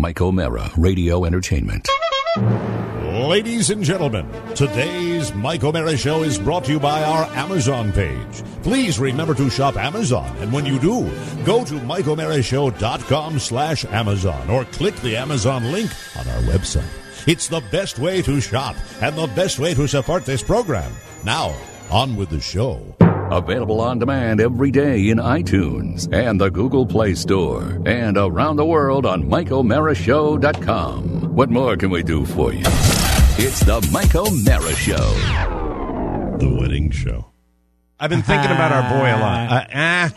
Mike O'Mara, Radio Entertainment. Ladies and gentlemen, today's Mike O'Mara Show is brought to you by our Amazon page. Please remember to shop Amazon, and when you do, go to MikeO'MaraShow.com/Amazon or click the Amazon link on our website. It's the best way to shop and the best way to support this program. Now, on with the show. Available on demand every day in iTunes and the Google Play Store and around the world on MikeO'MaraShow.com. What more can we do for you? It's the Mike O'Mara Show. The wedding show. I've been thinking about our boy a lot.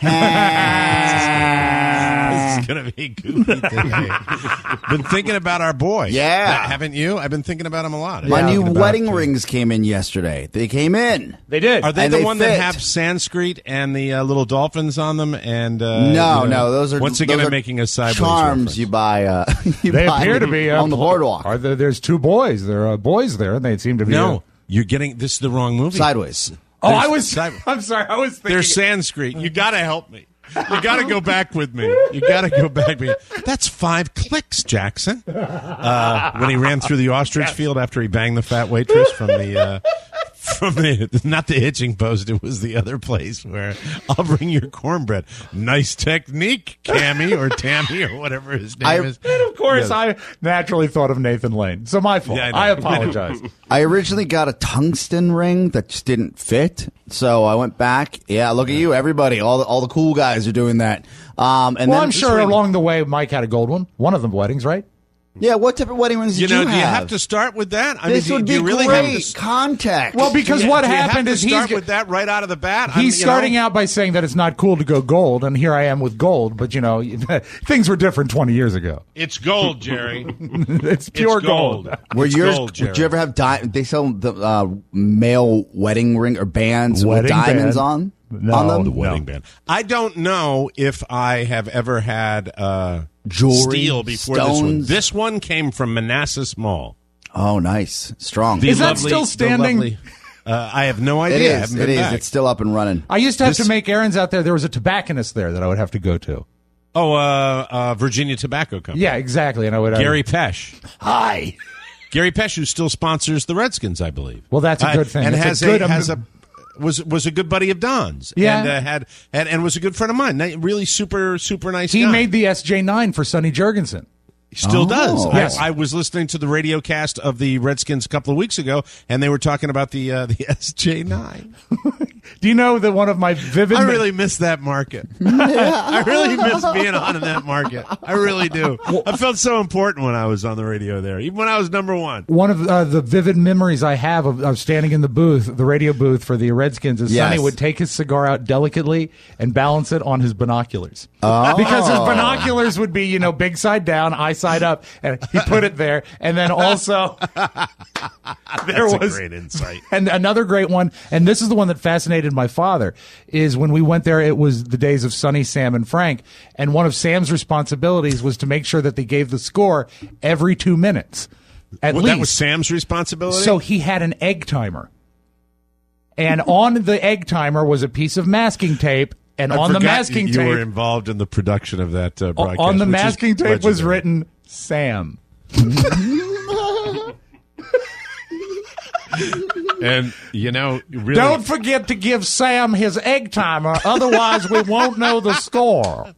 This is going to be goofy today. Been thinking about our boy. Yeah. Haven't you? I've been thinking about him a lot. My new wedding rings came in yesterday. They came in. They did. Are they And the they one fit. that have Sanskrit and the little dolphins on them? And No, those are once again, those I'm are making a sideways charms reference. you buy. They appear to be on the boardwalk. There's two boys. There are boys there, and they seem to be. No, you're getting this is the wrong movie. Sideways. Oh, I'm sorry. I was thinking. They're Sanskrit. You got to help me. You got to go back with me. You got to go back with me. That's 5 clicks, Jackson. When he ran through the ostrich field after he banged the fat waitress from the not the hitching post. It was the other place where I'll bring your cornbread. Nice technique, Cammy or Tammy or whatever his name is. And of course, I naturally thought of Nathan Lane. So my fault. Yeah, I apologize. I originally got a tungsten ring that just didn't fit, so I went back. Yeah, look at you, everybody. All the cool guys are doing that. And Well, then I'm sure along the way, Mike had a gold one. One of them weddings, right? Yeah, what type of wedding rings did you do have? you have to start with that? I This mean, would do be you really great. have to Context. Well, because what happened is he's he's start with that right out of the bat. He's starting out by saying that it's not cool to go gold, and here I am with gold. But things were different 20 years ago. It's gold, Jerry. It's pure gold. Were It's yours? gold, Jerry. Did you ever have they sell the male wedding ring or bands with Wedding diamonds band? on No, them? The wedding band. I don't know if I have ever had Jewelry, steel before this one. stones? This one came from Manassas Mall. Oh, nice, strong. Is that still standing? I have no It idea. I is. haven't It been is. back. It's still up and running. I used to have to make errands out there. There was a tobacconist there that I would have to go to. Virginia Tobacco Company. Yeah, exactly. And I would Gary Pesh. Hi. Gary Pesh, who still sponsors the Redskins, I believe. Well, that's a good thing. And It's was a good buddy of Don's. Yeah. And was a good friend of mine. Really super nice He guy. made the SJ9 for Sonny Jurgensen. He still does. Yes. I was listening to the radio cast of the Redskins a couple of weeks ago, and they were talking about the SJ9. Do you know that one of my vivid... I really miss that market. I really miss being on in that market. I really do. I felt so important when I was on the radio there, even when I was number one. One of the vivid memories I have of standing in the booth, the radio booth for the Redskins, is Yes. Sonny would take his cigar out delicately and balance it on his binoculars. Because his binoculars would be, big side down, eye side up, and he put it there. And then also, That's a great insight. And another great one, and this is the one that fascinated my father, is when we went there, it was the days of Sonny, Sam, and Frank, and one of Sam's responsibilities was to make sure that they gave the score every 2 minutes. At least. That was Sam's responsibility? So he had an egg timer. And on the egg timer was a piece of masking tape, and on the masking you were tape, involved in the production of that broadcast. on the which is masking tape was legendary. written Sam. And, really... Don't forget to give Sam his egg timer, otherwise we won't know the score.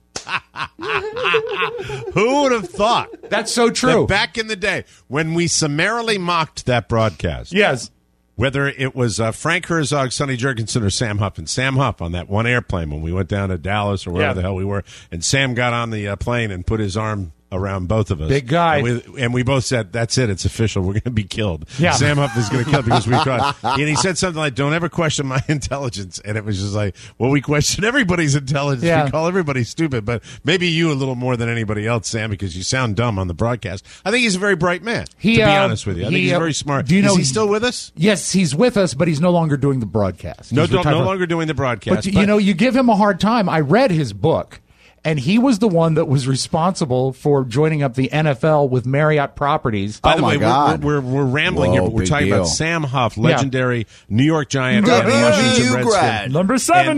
Who would have thought? That's so true. That back in the day, when we summarily mocked that broadcast, Yes. whether it was Frank Herzog, Sonny Jurgensen, or Sam Huff, and Sam Huff on that one airplane when we went down to Dallas or wherever the hell we were, and Sam got on the plane and put his arm around both of us. Big guy. And we both said, that's it, it's official, we're going to be killed. Yeah. Sam Huff is going to kill because we tried. And he said something like, don't ever question my intelligence. And it was just like, well, we question everybody's intelligence. Yeah. We call everybody stupid, but maybe you a little more than anybody else, Sam, because you sound dumb on the broadcast. I think he's a very bright man, to be honest with you. I think he's very smart. Do you know is he still with us? Yes, he's with us, but he's no longer doing the broadcast. No, He's retired. no longer doing the broadcast. But, you give him a hard time. I read his book, and he was the one that was responsible for joining up the NFL with Marriott Properties. By the my way, God. we're rambling here, Whoa, but we're big talking deal. about Sam Huff, legendary New York Giant, and W Washington grad. Redskins. Number 70.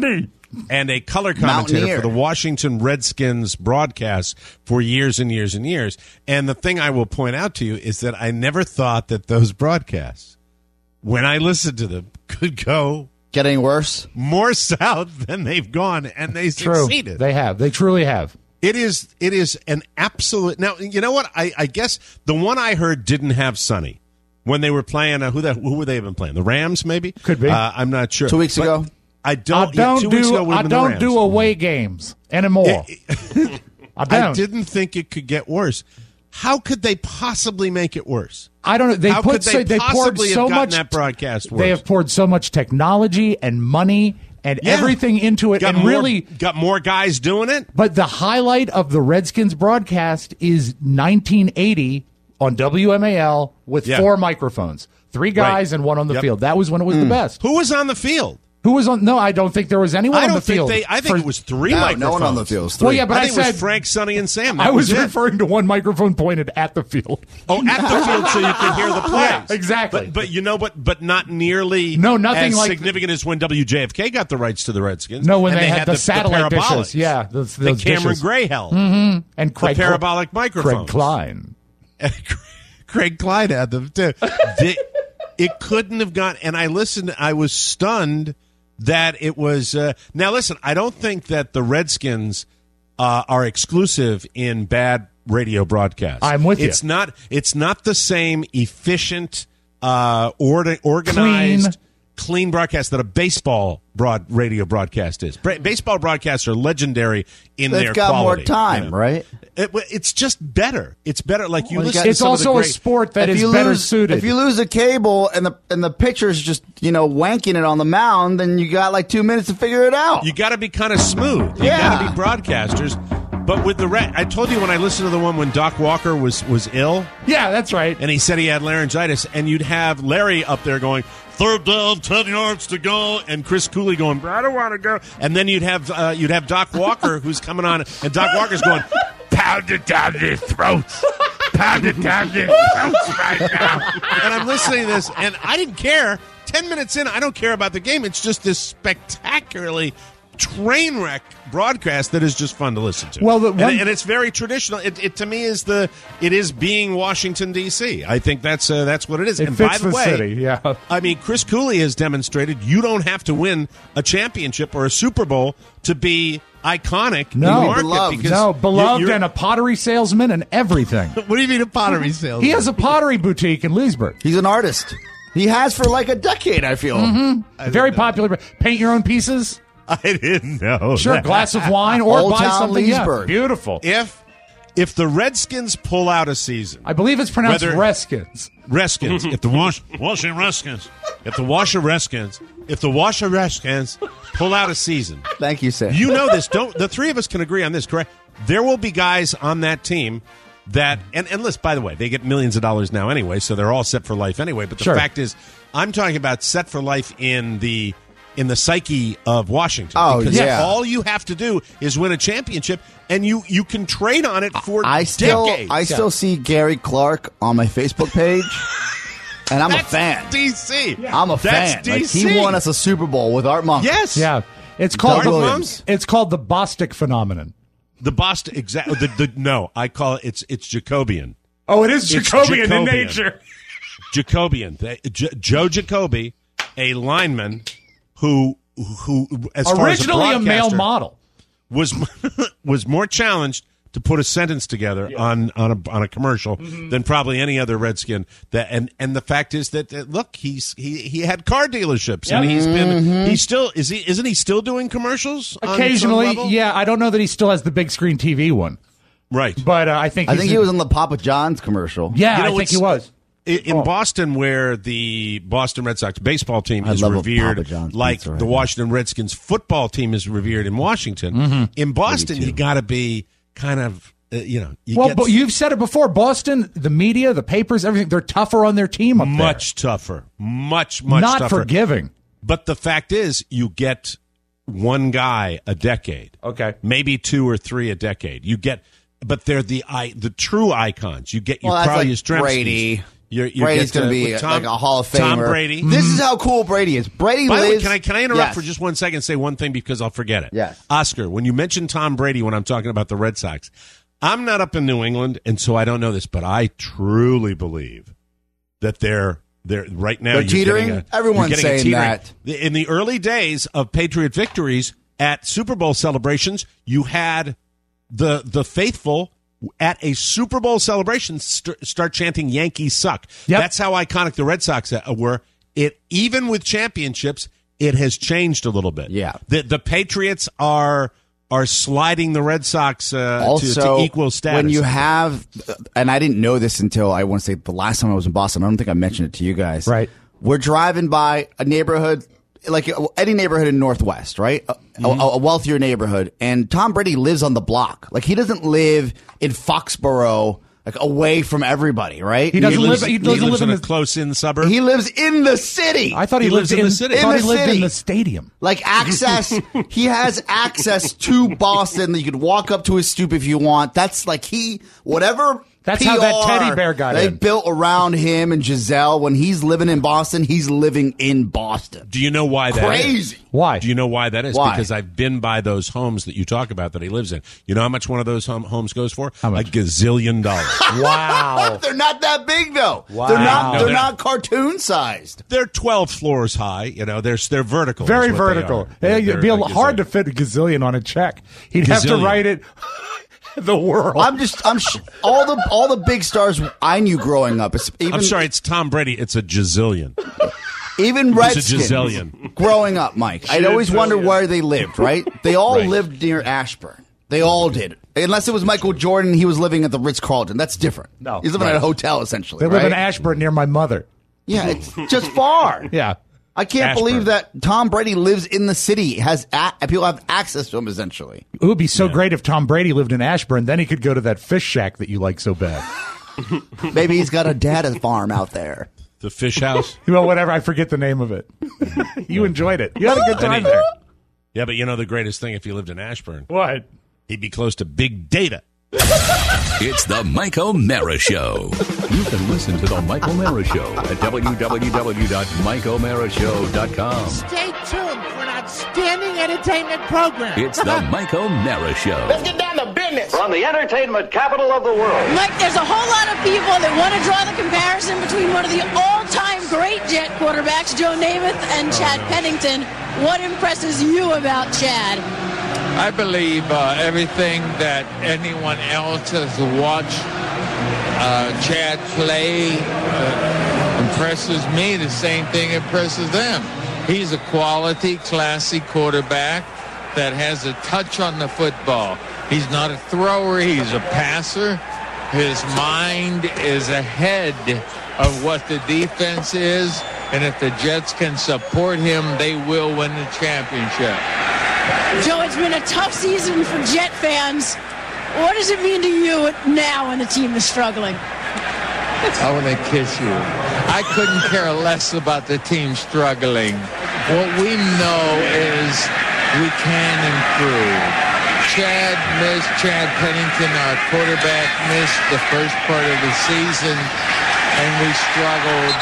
and a color commentator Mountaineer. for the Washington Redskins broadcast for years and years and years. And the thing I will point out to you is that I never thought that those broadcasts, when I listened to them, could go Getting worse. more south than they've gone, and they True. succeeded. They have. They truly have. It is an absolute. Now, you know what? I guess the one I heard didn't have Sonny when they were playing. Who were they even playing? The Rams, maybe? Could be. I'm not sure. 2 weeks But ago. I don't. I 2 weeks ago would have been the don't Rams. do away games anymore. I don't. I didn't think it could get worse. How could they possibly make it worse? I don't know. They How put could they poured possibly so have gotten much. that broadcast worse? They have poured so much technology and money and Yeah. everything into it, Got and more, really. got more guys doing it. But the highlight of the Redskins broadcast is 1980 on WMAL with Yeah. 4 microphones, 3 guys Right. and 1 on the Yep. field. That was when it was the best. Who was on the field? Who was on? No, I don't think there was anyone I on don't the field. think I think it was 3 No, microphones. no one on the field. It was 3. Well, yeah, but I I think it said was Frank, Sonny, and Sam. I That was it. referring to one microphone pointed at the field. Oh, at the field so you could hear the plays. Yeah, exactly. But you know what? But not nearly No, nothing as like- significant as when WJFK got the rights to the Redskins. No, when and they had the satellite parabolics. dishes. Yeah, those that Cameron dishes. Gray held. And Craig the parabolic Craig microphones. Klein. Craig Klein had them too. It couldn't have gone. And I listened. I was stunned that it was. Now listen, I don't think that the Redskins are exclusive in bad radio broadcasts. I'm with you. It's not. It's not the same efficient, organized, clean broadcast that a baseball radio broadcast is. Baseball broadcasts are legendary in They've their got quality. more time, you know. right? It's just better. It's better. Like you Well, you listen. got- to It's some of the also a great- sport that If is you better lose- suited. If you lose a cable and the pitcher's just wanking it on the mound, then you got like 2 minutes to figure it out. You got to be kind of smooth. You Yeah. got to be broadcasters. But with I told you when I listened to the one when Doc Walker was ill, yeah, that's right. and he said he had laryngitis, and you'd have Larry up there going, 3rd down, 10 yards to go, and Chris Cooley going, I don't want to go. And then you'd have Doc Walker who's coming on, and Doc Walker's going, pound it down their throats. Pound it down their throats right now. And I'm listening to this, and I didn't care. 10 minutes in, I don't care about the game. It's just this spectacularly train wreck broadcast that is just fun to listen to. Well, and it's very traditional. It to me is it is being Washington D.C. I think that's what it is. It and fits by the the way, city, yeah. I mean, Chris Cooley has demonstrated you don't have to win a championship or a Super Bowl to be iconic in the No, market. beloved. Because No, beloved you're- and a pottery salesman and everything. what do you mean a pottery salesman? He has a pottery boutique in Leesburg. He's an artist. He has for like a decade, I feel. Very popular. Paint your own pieces. I didn't know. Sure, a that. glass of wine or Old buy Town something. Yeah, Leesburg. beautiful. If the Redskins pull out a season, I believe it's pronounced Whether- Redskins. Redskins. If the Washington Redskins, if the Washington Redskins pull out a season, Thank you, Sam. you know this. Don't the three of us can agree on this, correct? There will be guys on that team that and listen, by the way, they get millions of dollars now anyway, so they're all set for life anyway. But the Sure. fact is, I'm talking about set for life in the psyche of Washington. Oh, because yeah. all you have to do is win a championship, and you can trade on it for I decades. still see Gary Clark on my Facebook page, and I'm That's a fan. DC. I'm a That's fan. Like, DC. he won us a Super Bowl with Art Monk. Yes. Yeah, it's called Doug the Williams. It's called the Bostic phenomenon. The Boston exactly. No, I call it. It's Jacobian. Oh, it is It's Jacobian in Jacobian. nature. Jacobian. Joe Jacoby, a lineman who as far Originally as a male broadcaster, model. was more challenged to put a sentence together on a commercial than probably any other Redskin. That and the fact is that look, he had car dealerships and isn't he still doing commercials on some Occasionally, level? yeah. I don't know that he still has the big screen TV one, Right. but I think I think he was on the Papa John's commercial. Yeah, You know, I think it's- he was. In Boston, where the Boston Red Sox baseball team I is love a revered, Papa John's like pizza right the now. Washington Redskins football team is revered in Washington, in Boston, you got to be kind of, But you've said it before. Boston, the media, the papers, everything, they're tougher on their team up much tougher, much there. Not tougher. forgiving. But the fact is, you get one guy a decade, Okay. maybe 2 or 3 a decade. You get, but they're the true icons. You get your Well, that's Carl like Yastrzemskis. Brady. Brady's going to be like a Hall of Famer. Tom Brady. This is how cool Brady is. Brady By lives. the way, can I interrupt Yes. for just 1 second and say one thing because I'll forget it? Yes. Oscar, when you mention Tom Brady when I'm talking about the Red Sox, I'm not up in New England, and so I don't know this, but I truly believe that they're right now. They're teetering? Everyone's saying that. In the early days of Patriot victories at Super Bowl celebrations, you had the faithful at a Super Bowl celebration start chanting "Yankees suck." Yep. That's how iconic the Red Sox were. Even with championships, it has changed a little bit. Yeah. The Patriots are sliding the Red Sox also, to equal status. When you have, and I didn't know this until I want to say the last time I was in Boston. I don't think I mentioned it to you guys. Right. We're driving by a neighborhood, like any neighborhood in Northwest, right? A wealthier neighborhood. And Tom Brady lives on the block. Like, he doesn't live in Foxborough, like, away from everybody, right? He doesn't live. He He doesn't lives live in in a close-in suburb. He lives in the city. I thought he lives lived in the city. I thought In he the lived in city. the stadium. Like, access, he has access to Boston. You could walk up to his stoop if you want. That's like whatever. That's PR how that teddy bear got they in. built around him and Giselle. When he's living in Boston, he's living in Boston. Do you know why that is? Crazy. Why? Do you know why that is? Why? Because I've been by those homes that you talk about that he lives in. You know how much one of those homes goes for? How much? A gazillion dollars. Wow. They're not that big though. Wow. They're not. No, They're they're not cartoon sized. They're 12 floors high. You know, they're vertical. Very is what they vertical. are. It'd be They're hard to gazillion. fit a gazillion on a check. He'd have to Gazillion. write it. The world. All the big stars I knew growing up. Even, I'm sorry, it's Tom Brady. It's a gazillion. Even Redskins. gazillion. Growing up, Mike, I'd always wonder where they lived. Right? They all Right. lived near Ashburn. They all did. Unless it was Michael Jordan, he was living at the Ritz-Carlton. That's different. No. He's living at a hotel essentially. They live in right? Ashburn near my mother. Yeah, it's just far. Yeah. I can't Ashburn. believe that Tom Brady lives in the city. People have access to him essentially. It would be so great if Tom Brady lived in Ashburn. Then he could go to that fish shack that you like so bad. Maybe he's got a data farm out there. The fish house. Well, whatever. I forget the name of it. You enjoyed it. You had a good time there. Yeah, but you know the greatest thing if he lived in Ashburn? What? He'd be close to big data. It's the Mike O'Mara Show. You can listen to the Mike O'Mara Show at www.mikeomarashow.com. Stay tuned for an outstanding entertainment program. It's the Mike O'Mara Show. Let's get down to business. From the entertainment capital of the world. Mike, there's a whole lot of people that want to draw the comparison between one of the all-time great Jet quarterbacks, Joe Namath, and Chad Pennington. What impresses you about Chad? I believe everything that anyone else has watched Chad play impresses me. The same thing impresses them. He's a quality, classy quarterback that has a touch on the football. He's not a thrower. He's a passer. His mind is ahead of what the defense is. And if the Jets can support him, they will win the championship. Joe, it's been a tough season for Jet fans. What does it mean to you now when the team is struggling? I want to kiss you. I couldn't care less about the team struggling. What we know is we can improve. Chad Pennington, our quarterback, missed the first part of the season, and we struggled.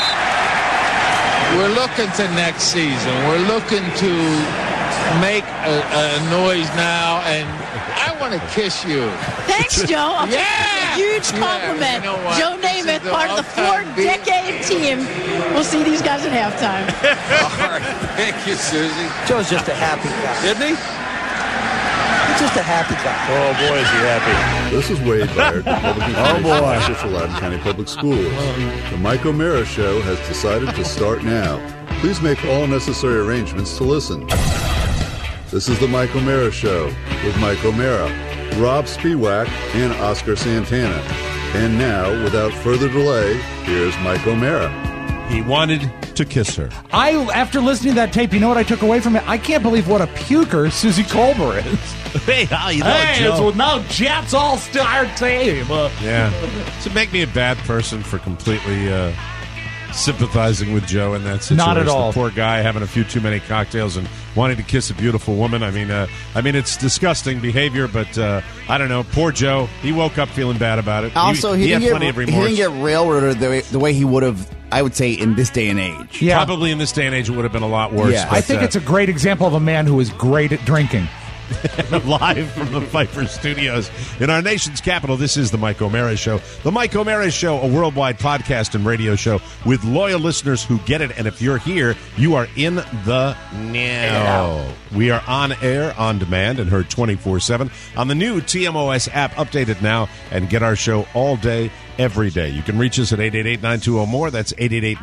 We're looking to next season. We're looking to make a noise now, and I want to kiss you. Thanks, Joe. I'll take Yeah! a huge compliment. Yeah, you know what? Joe This is Namath, the part of the all-time four-decade team. We'll see these guys at halftime. All right. Thank you, Susie. Joe's just a happy guy. Isn't he? He's just a happy guy. Oh, boy, is he happy. This is Wade Byard, Republican Commissioner Officer for Loudoun County Public Schools. The Mike O'Mara Show has decided to start now. Please make all necessary arrangements to listen. This is the Mike O'Mara Show with Mike O'Mara, Rob Spiewak, and Oscar Santana. And now, without further delay, here's Mike O'Mara. He wanted to kiss her. After listening to that tape, you know what I took away from it? I can't believe what a puker Susie Colbert is. Hey, how you It's now Jets All-Star team. Yeah. To make me a bad person for completely sympathizing with Joe in that situation. Not at all. The poor guy having a few too many cocktails and wanting to kiss a beautiful woman. I mean, it's disgusting behavior, but I don't know. Poor Joe. He woke up feeling bad about it. Also, he had didn't plenty of he remorse. didn't get railroaded the way he would have, I would say, in this day and age. Yeah. Probably in this day and age, it would have been a lot worse. Yeah. but, I think it's a great example of a man who is great at drinking. live from the Pfeiffer Studios in our nation's capital. This is the Mike O'Mara Show. The Mike O'Mara Show, a worldwide podcast and radio show with loyal listeners who get it. And if you're here, you are in the now. We are on air, on demand, and heard 24/7 on the new TMOS app. Update it now and get our show all day, every day. You can reach us at 888-920-MORE. That's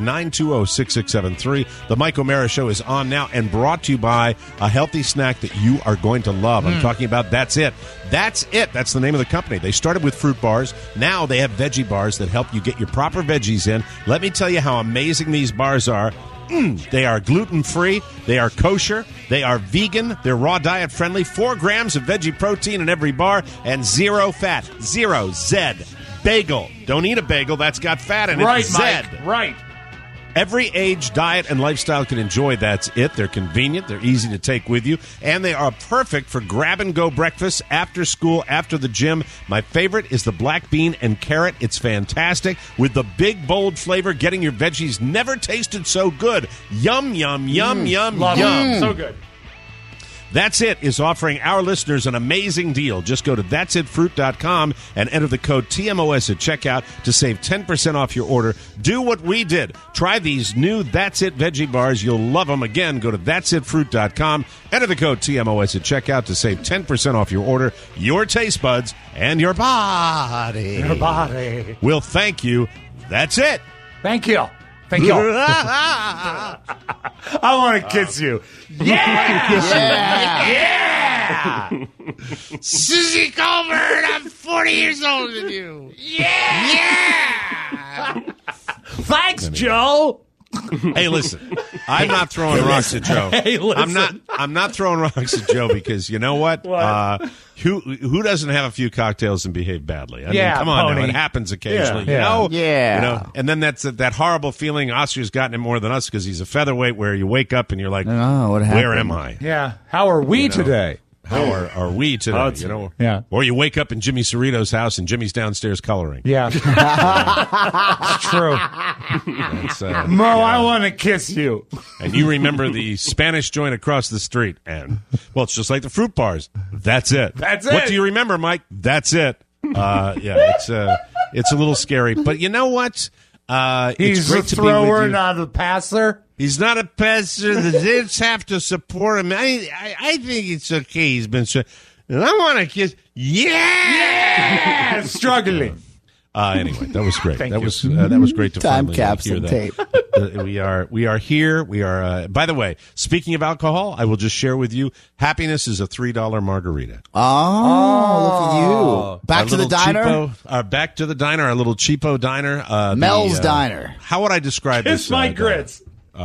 888-920-6673. The Mike O'Mara Show is on now and brought to you by a healthy snack that you are going to love. I'm talking about That's It. That's It. That's the name of the company. They started with fruit bars. Now they have veggie bars that help you get your proper veggies in. Let me tell you how amazing these bars are. They are gluten-free. They are kosher. They are vegan. They're raw diet friendly. 4 grams of veggie protein in every bar and 0 fat. 0 Z. Bagel. Don't eat a bagel. That's got fat in it. Right, Z. Mike. Right. Every age, diet, and lifestyle can enjoy That's It. They're convenient. They're easy to take with you. And they are perfect for grab-and-go breakfast, after school, after the gym. My favorite is the black bean and carrot. It's fantastic. With the big, bold flavor, getting your veggies never tasted so good. Yum, yum, yum, yum, Love yum. it. So good. That's It is offering our listeners an amazing deal. Just go to that'sitfruit.com and enter the code TMOS at checkout to save 10% off your order. Do what we did. Try these new That's It veggie bars. You'll love them. Again, go to that'sitfruit.com, enter the code TMOS at checkout to save 10% off your order. Your taste buds and your body. Your body. Will thank you. That's it. Thank you. Thank you. I want to kiss you. Yeah! Susie Colbert, I'm 40 years older than you. Yeah! Thanks, Joe. Hey, listen. I'm not throwing rocks at Joe. Hey, listen. I'm not throwing rocks at Joe because you know what? Who doesn't have a few cocktails and behave badly? I mean, come on, now. It happens occasionally. You know? Yeah. You know, and then that's that horrible feeling. Oscar's gotten it more than us because he's a featherweight. Where you wake up and you're like, Oh, what happened? where am I? Yeah. How are we today? How are we today? You know? Yeah. Or you wake up in Jimmy Cerrito's house and Jimmy's downstairs coloring. Yeah. It's true. It's, Mo, I want to kiss you. And you remember the Spanish joint across the street. And, well, it's just like the fruit bars. That's it. That's What it. do you remember, Mike? That's it. Yeah, it's a little scary. But you know what? He's it's a great to be with thrower, you. not a passer. He's not a passer. The Zips have to support him. I think it's okay. He's been so. And I want to kiss. Yeah! Struggling. Anyway, that was great. Thank that you. was great to Time finally capsule hear that. tape. We are here. We are. By the way, speaking of alcohol, I will just share with you. Happiness is a $3 margarita. Oh, look at you. Back Our to the little diner? back to the diner. Our little cheapo diner. Mel's Diner. How would I describe Kiss this? my grits.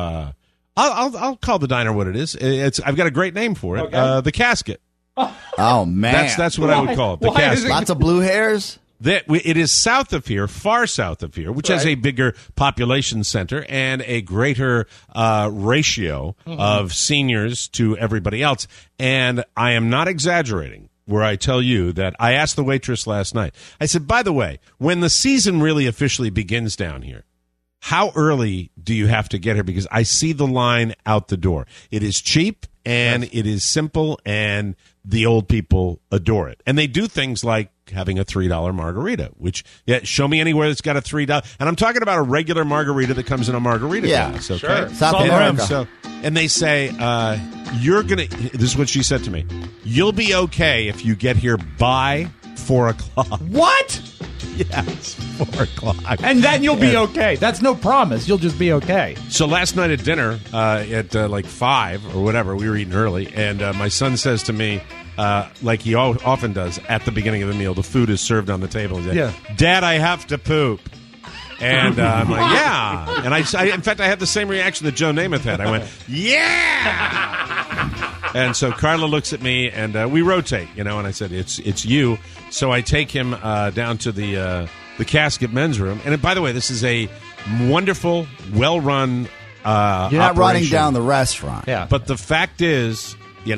I'll call the diner what it is. I've got a great name for it. Okay. The Casket. Oh, man. That's what I would call it. The Why is Casket. Lots of blue hairs? It is south of here, far south of here, which has a bigger population center and a greater ratio of seniors to everybody else. And I am not exaggerating where I tell you that I asked the waitress last night. I said, by the way, when the season really officially begins down here, how early do you have to get here? Because I see the line out the door. It is cheap and it is simple and the old people adore it. And they do things like having a $3 margarita, which, show me anywhere that's got a $3. And I'm talking about a regular margarita that comes in a margarita glass. Okay? Sure. South And, America. and they say, you're going to, this is what she said to me, you'll be okay if you get here by 4 o'clock. What? Yes, 4 o'clock. And then you'll be okay. That's no promise. You'll just be okay. So last night at dinner, at like 5 or whatever, we were eating early, and my son says to me, like he often does at the beginning of the meal, the food is served on the table. He said, Yeah. Dad, I have to poop. And I'm like, yeah. And I, in fact, I had the same reaction that Joe Namath had. I went, yeah. And so Carla looks at me, and we rotate, and I said, it's you. So I take him down to the the Casket Men's Room. And by the way, this is a wonderful, well-run You're not operation. running down the restaurant. Yeah. But the fact is,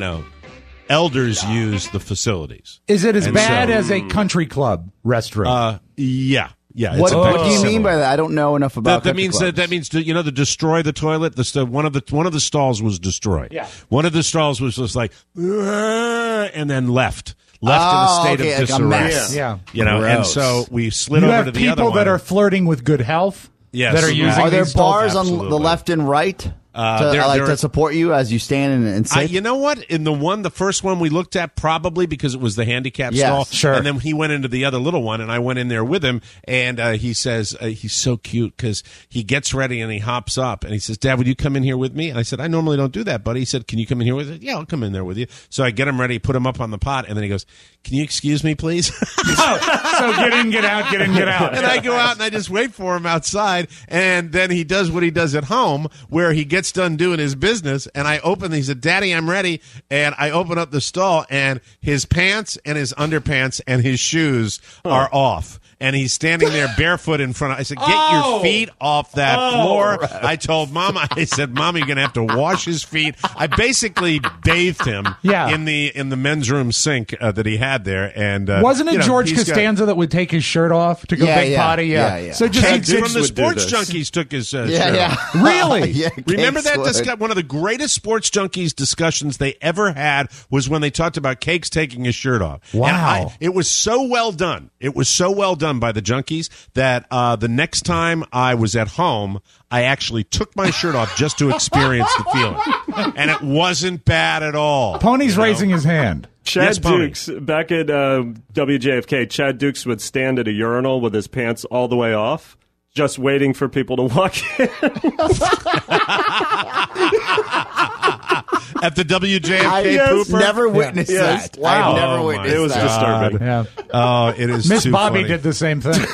elders use the facilities. Is it as And bad so- as a country club restroom? Yeah. Yeah. What, it's what do you similar. mean by that? I don't know enough about That means country that means to destroy the toilet. One of the stalls was destroyed. Yeah. One of the stalls was just like, and then left in a state okay, of like a disarray. mess. Yeah. And Gross. so we slid You over have to the other people one. that are flirting with good health Yes. that are using Are there these stalls. bars on Absolutely. the left and right there- to support you as you stand and sit? You know what? In the first one we looked at, probably because it was the handicap Yes, stall. sure. And then he went into the other little one, and I went in there with him. And he says he's so cute because he gets ready and he hops up and he says, "Dad, would you come in here with me?" And I said, "I normally don't do that, buddy." He said, "Can you come in here with me?" "Yeah, I'll come in there with you." So I get him ready, put him up on the pot, and then he goes, "Can you excuse me, please?" So get in, get out, get in, get out. And I go out and I just wait for him outside, and then he does what he does at home, where he gets done doing his business, and I open. He said, "Daddy, I'm ready," and I open up the stall, and his pants and his underpants and his shoes are off. And he's standing there barefoot in front of. I said, "Get your feet off that floor." Right. I told Mama. I said, "Mama, you're going to have to wash his feet." I basically bathed him in the men's room sink that he had there. And wasn't it George Costanza that would take his shirt off to go big potty? Yeah. So just from the Sports Junkies took his shirt off. Really? Remember that one of the greatest Sports Junkies discussions they ever had was when they talked about Cakes taking his shirt off. Wow. And it was so well done. It was so well done by the Junkies that the next time I was at home, I actually took my shirt off just to experience the feeling. And it wasn't bad at all. Pony's raising his hand. Chad Dukes, back at WJFK, Chad Dukes would stand at a urinal with his pants all the way off, just waiting for people to walk in. At the WJFK I've pooper? never witnessed that. Wow. I've never witnessed It was that. disturbing. Yeah. Oh, it is Miss too Bobby funny. did the same thing.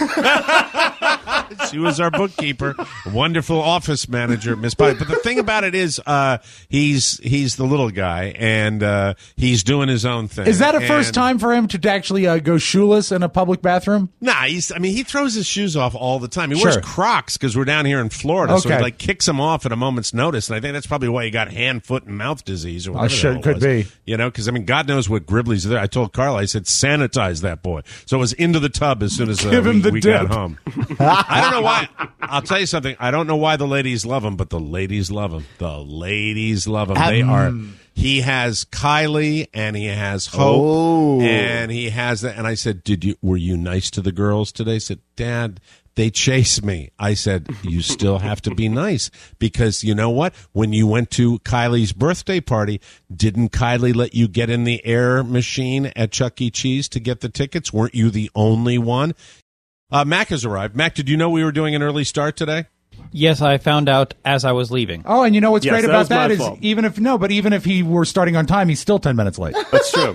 She was our bookkeeper, wonderful office manager, Miss Bobby. But the thing about it is, he's the little guy, and he's doing his own thing. Is that a first time for him to actually go shoeless in a public bathroom? Nah, he throws his shoes off all the time. He wears Crocs because we're down here in Florida, so he kicks them off at a moment's notice. And I think that's probably why he got hand, foot, and mouth disease or whatever. Sure, the hell could it was. be. Because God knows what Gribley's there. I told Carla, I said, sanitize that boy. So it was into the tub as soon as Give him the we dip. got home. I don't know why. I'll tell you something. I don't know why the ladies love him, but the ladies love him. The ladies love him. They are. He has Kylie and he has Hope and he has that. And I said, were you nice to the girls today? He said, Dad, they chase me. I said, you still have to be nice because you know what? When you went to Kylie's birthday party, didn't Kylie let you get in the air machine at Chuck E. Cheese to get the tickets? Weren't you the only one? Mac has arrived. Mac, did you know we were doing an early start today? Yes, I found out as I was leaving. Oh, and you know what's great about that is fault. even if he were starting on time, he's still 10 minutes late. That's true.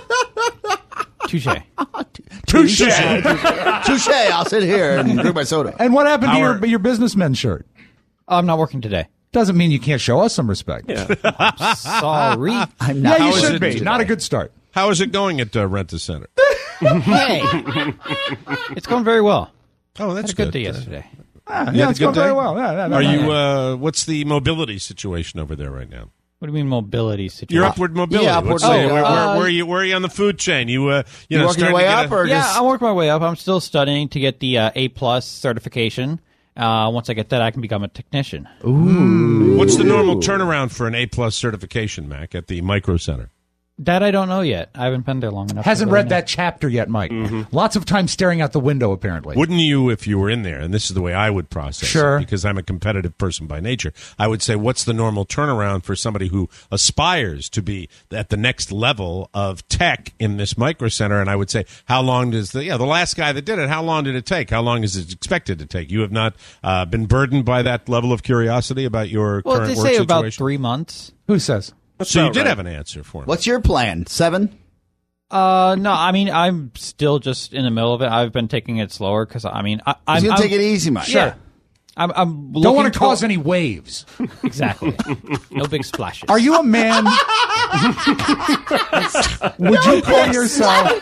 Touche. Touche. I'll sit here and drink my soda. And what happened to your businessman shirt? I'm not working today. Doesn't mean you can't show us some respect. Yeah. Sorry. I'm not. Yeah, you How is should it be. today. Not a good start. How is it going at Rent-A-Center? Hey. It's going very well. Oh, that's Had a good day yesterday. Yeah, it's going very well. Are you? What's the mobility situation over there right now? What do you mean mobility situation? Your upward mobility. Yeah, upward What's the- mobility. where are you on the food chain? You know, You working your way up, or Yeah, just I'm working my way up. I'm still studying to get the A+ certification. Once I get that, I can become a technician. what's the normal turnaround for an A+ certification, Mac, at the Micro Center? That I don't know yet. I haven't been there long enough. Hasn't to really read know. that chapter yet, Mike. Lots of time staring out the window, apparently. Wouldn't you, if you were in there, and this is the way I would process Sure. it, because I'm a competitive person by nature, I would say, what's the normal turnaround for somebody who aspires to be at the next level of tech in this Micro Center? And I would say, how long does the last guy that did it, how long did it take? How long is it expected to take? You have not been burdened by that level of curiosity about your Well, current they work say situation? about 3 months. Who says? So you about did right. have an answer for me. what's your plan? 7? No, I mean, I'm still just in the middle of it. I've been taking it slower because, I mean, He's I'm gonna take it easy, Mike. Sure. I'm Don't want to looking cause to- any waves. Exactly. No big splashes. Are you a man? Would you call yourself?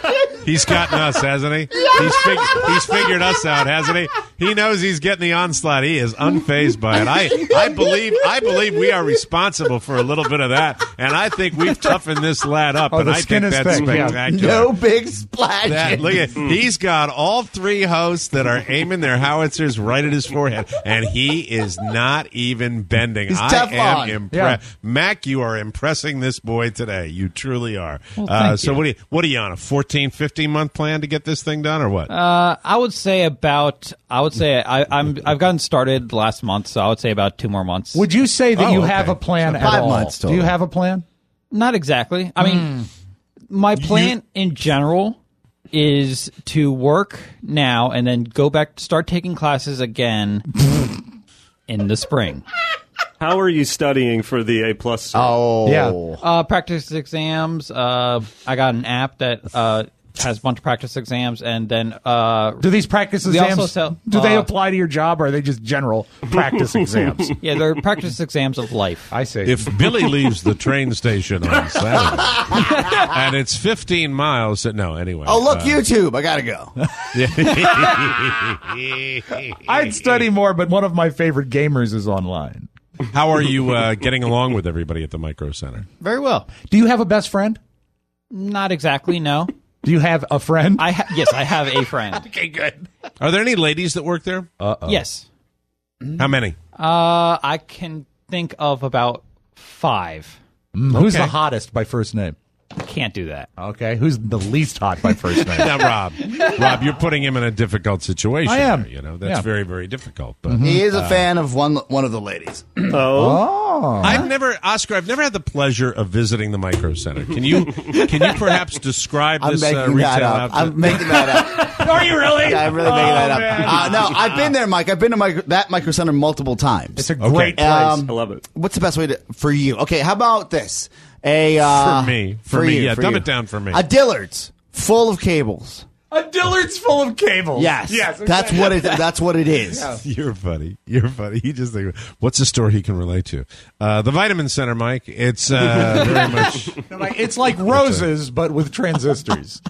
He's gotten us, hasn't he? He's figured us out, hasn't he? He knows he's getting the onslaught. He is unfazed by it. I believe we are responsible for a little bit of that, and I think we've toughened this lad up. Oh, and the I skin think is that's thick, yeah. spectacular. No big splash. Look at he's got all three hosts that are aiming their howitzers right at his forehead, and he is not even bending. He's I Teflon. am impressed. Yeah. Mac, you are impressing this boy today. You truly are. Well, thank so you. what are you on, a 14, 15-month plan to get this thing done, or what? I would say I've gotten started last month, so I would say about 2 more months. Would you say that you have a plan So at 5 all? months Do you total. have a plan? Not exactly. I mean, my plan in general is to work now and then go back, start taking classes again in the spring. How are you studying for the A+? Oh. Yeah. Practice exams. I got an app that has a bunch of practice exams, and then Do these practice we also exams, sell- do they apply to your job, or are they just general practice exams? yeah, they're practice exams of life. I see. If Billy leaves the train station on Saturday and it's 15 miles, no, anyway. Oh, look, YouTube. I got to go. I'd study more, but one of my favorite gamers is online. How are you getting along with everybody at the Micro Center? Very well. Do you have a best friend? Not exactly, no. Do you have a friend? Yes, I have a friend. Okay, good. Are there any ladies that work there? Yes. How many? I can think of about 5. Who's the hottest by first name? Can't do that. Okay. Who's the least hot by first name? Now, Rob, you're putting him in a difficult situation. I am. Here, you know, that's Yeah. very, very difficult. But He is a fan of one of the ladies. Oh. I've never had the pleasure of visiting the Micro Center. Can you perhaps describe I'm this making retail that up. outfit? I'm making that up. Are you really? Yeah, I'm really making that up. man. No, I've been there, Mike. I've been to that Micro Center multiple times. It's a great place. I love it. What's the best way for you? Okay, how about this? For me, yeah, dumb you. it down for me. A Dillard's full of cables. A Dillard's full of cables. Yes, Yes. that's what it. That's what it is. You're funny. You're funny. You just think, what's a store he can relate to? The Vitamin Center, Mike. It's very much. It's like roses, but with transistors.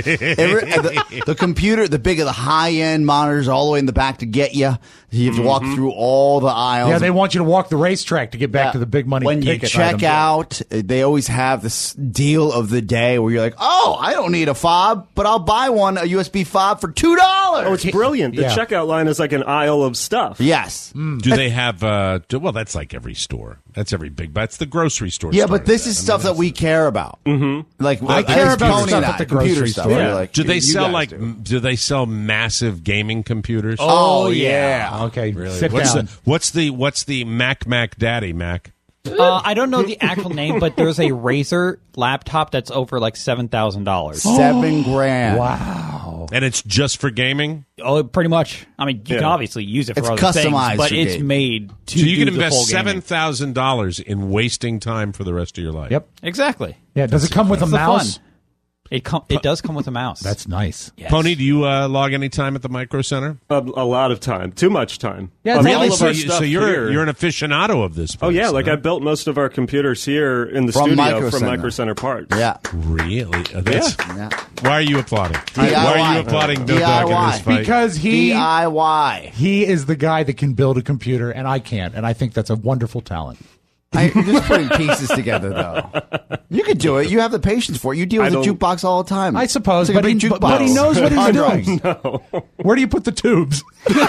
The computer, the high-end monitors, all the way in the back to get you. You have to walk through all the aisles. Yeah, they want you to walk the racetrack to get back to the big money When you ticket check items. out, they always have this deal of the day where you're like, "Oh, I don't need a fob, but I'll buy one, a USB fob for $2." Oh, it's brilliant. The Yeah. checkout line is like an aisle of stuff. Yes. Do they have? Well, that's like every store. That's every big. That's the grocery store. Yeah, but started this that. is I mean, stuff that we care about. Mm-hmm. Like I care it's about Tony stuff and at I, the computer grocery stuff. store. We're Yeah. like, Do they you sell guys like? do. Do they sell massive gaming computers? Oh yeah. Okay, sit What's down. what's the Mac Daddy Mac? I don't know the actual name, but there's a Razer laptop that's over like $7,000. $7,000. Wow. And it's just for gaming. Oh, pretty much. I mean, you can Yeah. obviously use it for It's other customized things, but for it's gaming. made to So you do can the full invest gaming. $7,000 in wasting time for the rest of your life. Yep. Exactly. Yeah. Does it come with a That's the mouse? fun. It does come with a mouse. That's nice. Yes. Pony, do you log any time at the Micro Center? A lot of time. Too much time. Yeah, I mean, really? all of So, our you, stuff so here- you're an aficionado of this place. Oh, yeah. Like, huh? I built most of our computers here in the From studio Micro from Center. Micro Center parts. Yeah. Really? Yeah. Why are you applauding? DIY. Why are you applauding No Dog in this fight? Because DIY. he is the guy that can build a computer, and I can't, and I think that's a wonderful talent. You're just putting pieces together, though. You could do it. You have the patience for it. You deal with I a don't- jukepbox all the time. I suppose, It's like but a he, big but jukebox. he knows what he's Hard doing. drives. Where do you put the tubes?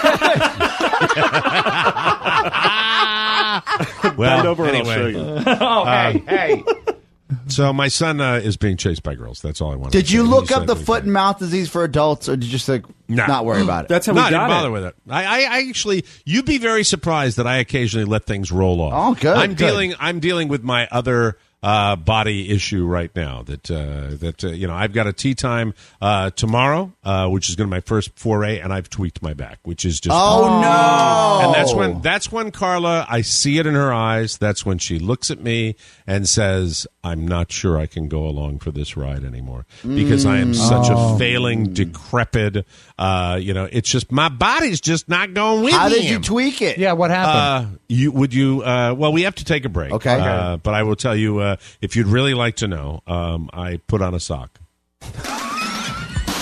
Well, Bend over and anyway. I'll show you. Oh, hey. So my son is being chased by girls. That's all I want. Did you look up the foot and mouth disease for adults, or did you just not worry about it? That's how No, we I didn't got bother it. with it. I actually, you'd be very surprised that I occasionally let things roll off. Oh, good, I'm good. dealing with my other body issue right now. That I've got a tea time tomorrow, which is going to be my first foray, and I've tweaked my back, which is just Oh no! And that's when Carla, I see it in her eyes. That's when she looks at me and says, "I'm not sure I can go along for this ride anymore because I am such a failing, decrepit. It's just my body's just not going with me." How did you tweak it? Yeah, what happened? Well, we have to take a break. Okay. But I will tell you, if you'd really like to know, I put on a sock.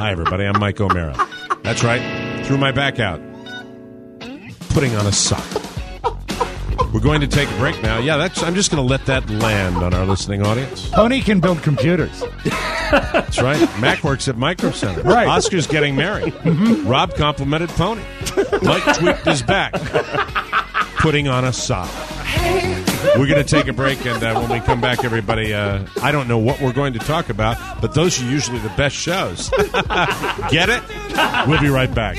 Hi, everybody. I'm Mike O'Mara. That's right. Threw my back out. Putting on a sock. We're going to take a break now. Yeah, I'm just going to let that land on our listening audience. Pony can build computers. That's right. Mac works at Micro Center. Right. Oscar's getting married. Rob complimented Pony. Mike tweaked his back. Putting on a sock. We're going to take a break, and when we come back, everybody, I don't know what we're going to talk about, but those are usually the best shows. Get it? We'll be right back.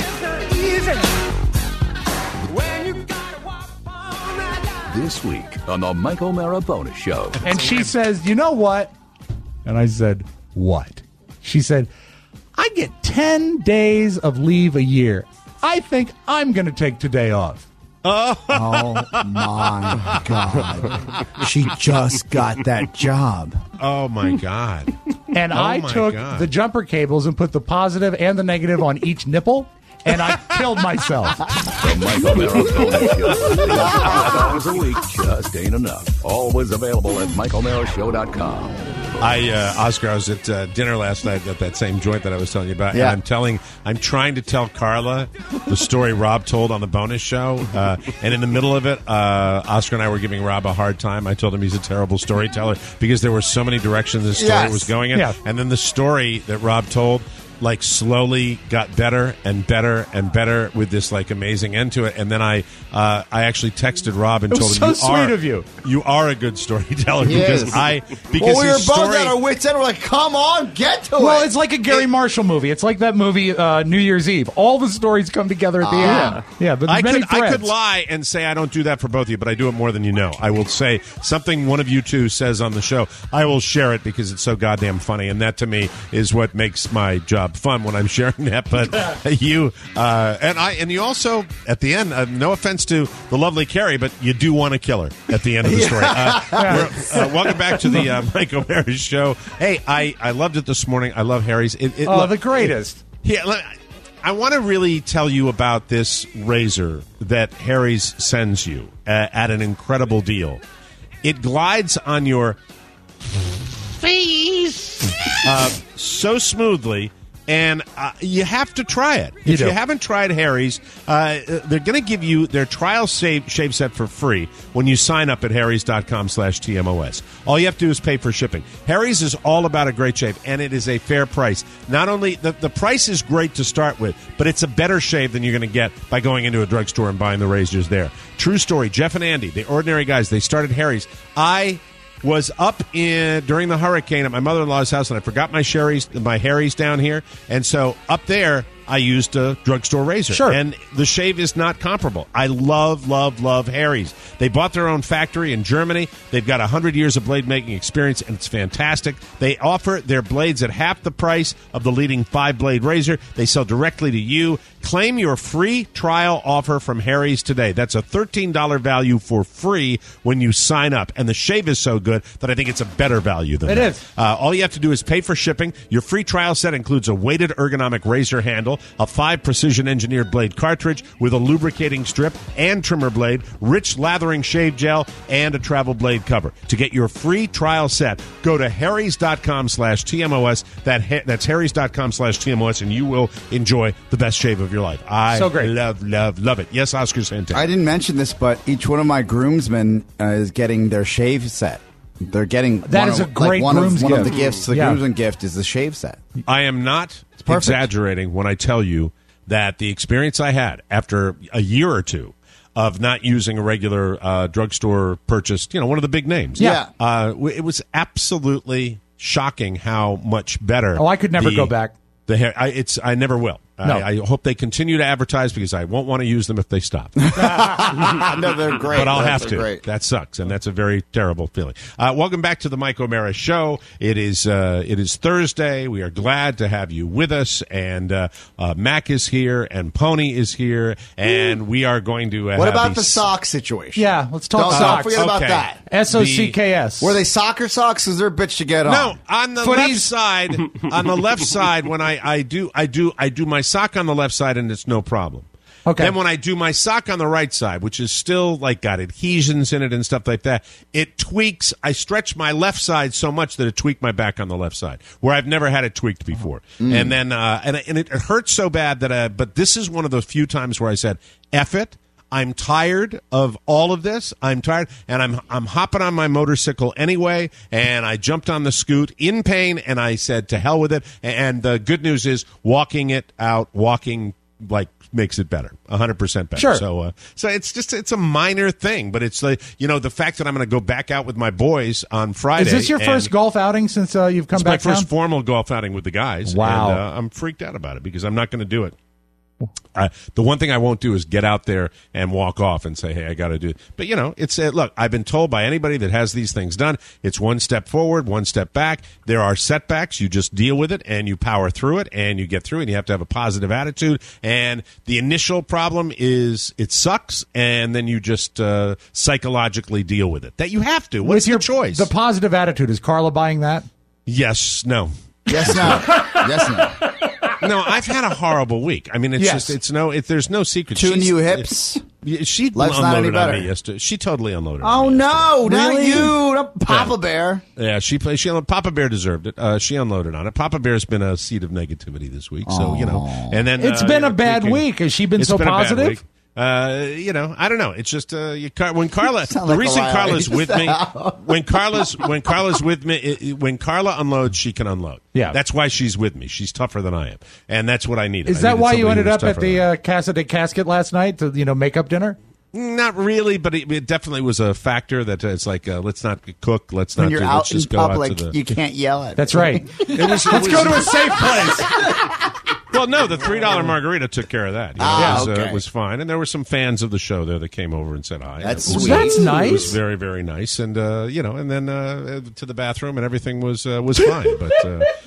This week on the Mike O'Mara Bonus Show. And she says, you know what? And I said, what? She said, I get 10 days of leave a year. I think I'm going to take today off. Oh, my God. She just got that job. Oh, my God. And I took the jumper cables and put the positive and the negative on each nipple, and I killed myself. The Mike O'Mara Bonus Show. $5 a week just ain't enough. Always available at MikeO'MaraShow.com. Oscar, I was at dinner last night at that same joint that I was telling you about, Yeah. and I'm trying to tell Carla the story Rob told on the bonus show, and in the middle of it, Oscar and I were giving Rob a hard time. I told him he's a terrible storyteller because there were so many directions this story was going in, and then the story that Rob told slowly got better and better and better with this amazing end to it. And then I actually texted Rob and told him, so sweet of you. You are a good storyteller Yes. because we were his both story, at our wits' end. We're like, come on, get to it. Well, it's like a Gary Marshall movie. It's like that movie, New Year's Eve. All the stories come together at the end. Yeah, but I many could threads. lie and say I don't do that for both of you, but I do it more than you know. I will say something one of you two says on the show. I will share it because it's so goddamn funny, and that to me is what makes my job fun when I'm sharing that. But you and you also at the end, no offense to the lovely Carrie, but you do want to kill her at the end of the story. Welcome back to the Mike O'Mara Show. Hey, I loved it this morning. I love Harry's. The greatest. I want to really tell you about this razor that Harry's sends you at an incredible deal. It glides on your face so smoothly. And you have to try it. If you haven't tried Harry's, they're going to give you their trial shave set for free when you sign up at harrys.com/TMOS. All you have to do is pay for shipping. Harry's is all about a great shave, and it is a fair price. Not only the price is great to start with, but it's a better shave than you're going to get by going into a drugstore and buying the razors there. True story. Jeff and Andy, the ordinary guys, they started Harry's. I was up during the hurricane at my mother-in-law's house, and I forgot my Harry's down here, and so up there I used a drugstore razor. Sure. And the shave is not comparable. I love, love, love Harry's. They bought their own factory in Germany. They've got 100 years of blade-making experience, and it's fantastic. They offer their blades at half the price of the leading 5-blade razor. They sell directly to you. Claim your free trial offer from Harry's today. That's a $13 value for free when you sign up. And the shave is so good that I think it's a better value than that. It is. All you have to do is pay for shipping. Your free trial set includes a weighted ergonomic razor handle, a 5 precision-engineered blade cartridge with a lubricating strip and trimmer blade, rich lathering shave gel, and a travel blade cover. To get your free trial set, go to harrys.com/TMOS. That's harrys.com/TMOS, and you will enjoy the best shave of your life. So great. Love, love, love it. Yes, Oscar Santan. I didn't mention this, but each one of my groomsmen is getting their shave set. They're getting that is a great groom's one of gift. the gifts. The groomsman gift is the shave set. I am not exaggerating when I tell you that the experience I had after a year or two of not using a regular drugstore purchased, one of the big names. Yeah. It was absolutely shocking how much better. Oh, I could never go back. I never will. No. I hope they continue to advertise because I won't want to use them if they stop. No, they're great. But I'll have to. Great. That sucks, and that's a very terrible feeling. Welcome back to the Mike O'Mara Show. It is Thursday. We are glad to have you with us, and Mac is here, and Pony is here, and we are going to What about the sock situation? Yeah, let's talk socks. Don't forget about that. SOCKS. Were they soccer socks? Is there a bitch to get on? No, on the left side. On the left side, when I do my sock on the left side, and it's no problem. Okay. Then when I do my sock on the right side, which is still like got adhesions in it and stuff like that, it tweaks. I stretch my left side so much that it tweaked my back on the left side, where I've never had it tweaked before. And then and it hurts so bad that but this is one of those few times where I said, F it. I'm tired of all of this. I'm tired, and I'm hopping on my motorcycle anyway, and I jumped on the scoot in pain, and I said, to hell with it. And the good news is walking like makes it better, 100% better. Sure. So it's a minor thing, but it's like, the fact that I'm going to go back out with my boys on Friday. Is this your first golf outing since you've come back It's my first down? formal golf outing with the guys. Wow. And, I'm freaked out about it because I'm not going to do it. The one thing I won't do is get out there and walk off and say, hey, I got to do it. But, it's look, I've been told by anybody that has these things done, it's one step forward, one step back. There are setbacks. You just deal with it and you power through it and you get through it. And you have to have a positive attitude. And the initial problem is it sucks. And then you just psychologically deal with it. That you have to. What's your choice? The positive attitude. Is Carla buying that? Yes. No. Yes, no. Yes, no. No, I've had a horrible week. I mean, there's no secret. Two new hips. She unloaded on me yesterday. She totally unloaded on me no, not Really? you, not Papa Bear. Yeah, Papa Bear deserved it. She unloaded on it. Papa Bear's been a seed of negativity this week, so and then It's been a bad week. Has she been so positive? I don't know. It's just when Carla. Sound The like reason O'Reilly. Carla's with me, when Carla's with me, when Carla unloads, she can unload. Yeah, that's why she's with me. She's tougher than I am, and that's what I needed. Is that why you ended up at the Casa de Casket last night to makeup dinner? Not really, but it definitely was a factor that it's like let's not cook, let's When not you're do, out let's just in go out public, to the. you can't yell at. That's right. Let's go to a safe place. Well, no, the $3 margarita took care of that. It was fine, and there were some fans of the show there that came over and said hi. That's It was- sweet. That's nice. It was very, very nice, and and then to the bathroom, and everything was fine. But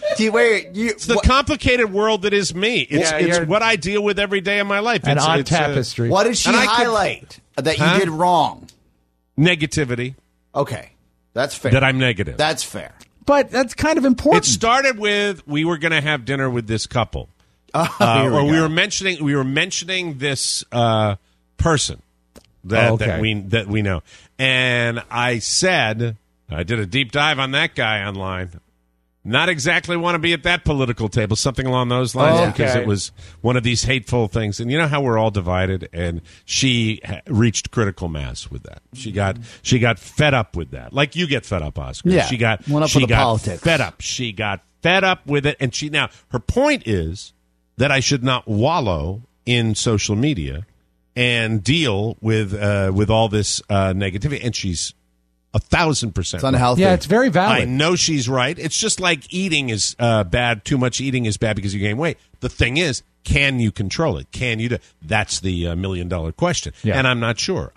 it's the complicated world that is me. It's what I deal with every day of my life. An It's odd tapestry. What did she highlight that you did wrong? Negativity. Okay, that's fair. That I'm negative. That's fair. But that's kind of important. It started with we were going to have dinner with this couple. We were mentioning this person that we know, and I said I did a deep dive on that guy online. Not exactly want to be at that political table, something along those lines, because it was one of these hateful things. And you know how we're all divided, and she reached critical mass with that. She got fed up with that, like you get fed up, Oscar. Yeah, she got politics. fed up. She got fed up with it, and her point is that I should not wallow in social media and deal with all this negativity. And she's 1,000% It's unhealthy. Yeah, it's very valid. I know she's right. It's just like eating is bad. Too much eating is bad because you gain weight. The thing is, can you control it? Can you do? That's the $1 million question. Yeah. And I'm not sure.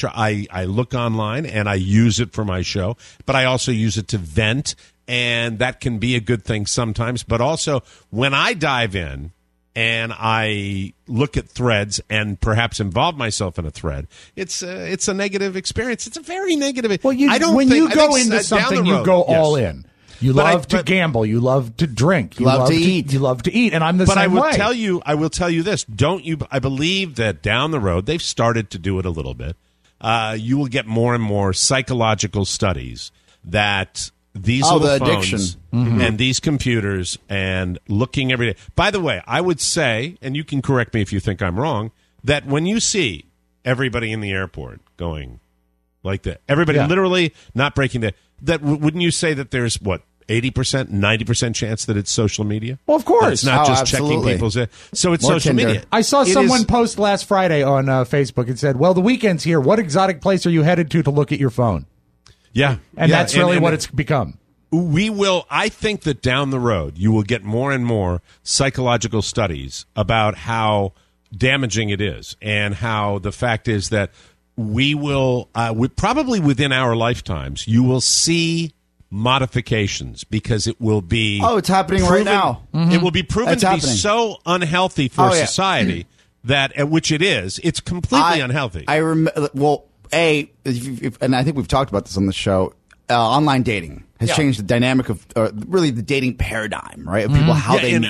I look online and I use it for my show, but I also use it to vent, and that can be a good thing sometimes. But also, when I dive in and I look at threads and perhaps involve myself in a thread, it's a negative experience. It's a very negative. Well, when you go into something, you go all in. You love to gamble. You love to drink. You love to eat. You love to eat. And I'm the same way. But I will tell you this. Don't you? I believe that down the road, they've started to do it a little bit. You will get more and more psychological studies that these little phones and these computers and looking every day. By the way, I would say, and you can correct me if you think I'm wrong, that when you see everybody in the airport going like that, everybody literally not breaking that wouldn't you say that there's 80%, 90% chance that it's social media? Well, of course. It's not just checking people's. So it's More social Tinder. media. I saw someone post last Friday on Facebook and said, well, the weekend's here. What exotic place are you headed to look at your phone? Yeah. And that's really what it's become. We will. I think that down the road, you will get more and more psychological studies about how damaging it is, and how the fact is that we will, probably within our lifetimes, you will see modifications because it will be. Oh, it's happening right now. It will be proven That's to happening. be so unhealthy for society that, which it is, it's completely unhealthy. I remember. Well, and I think we've talked about this on the show. Online dating has changed the dynamic of really the dating paradigm, right? Of people how they meet.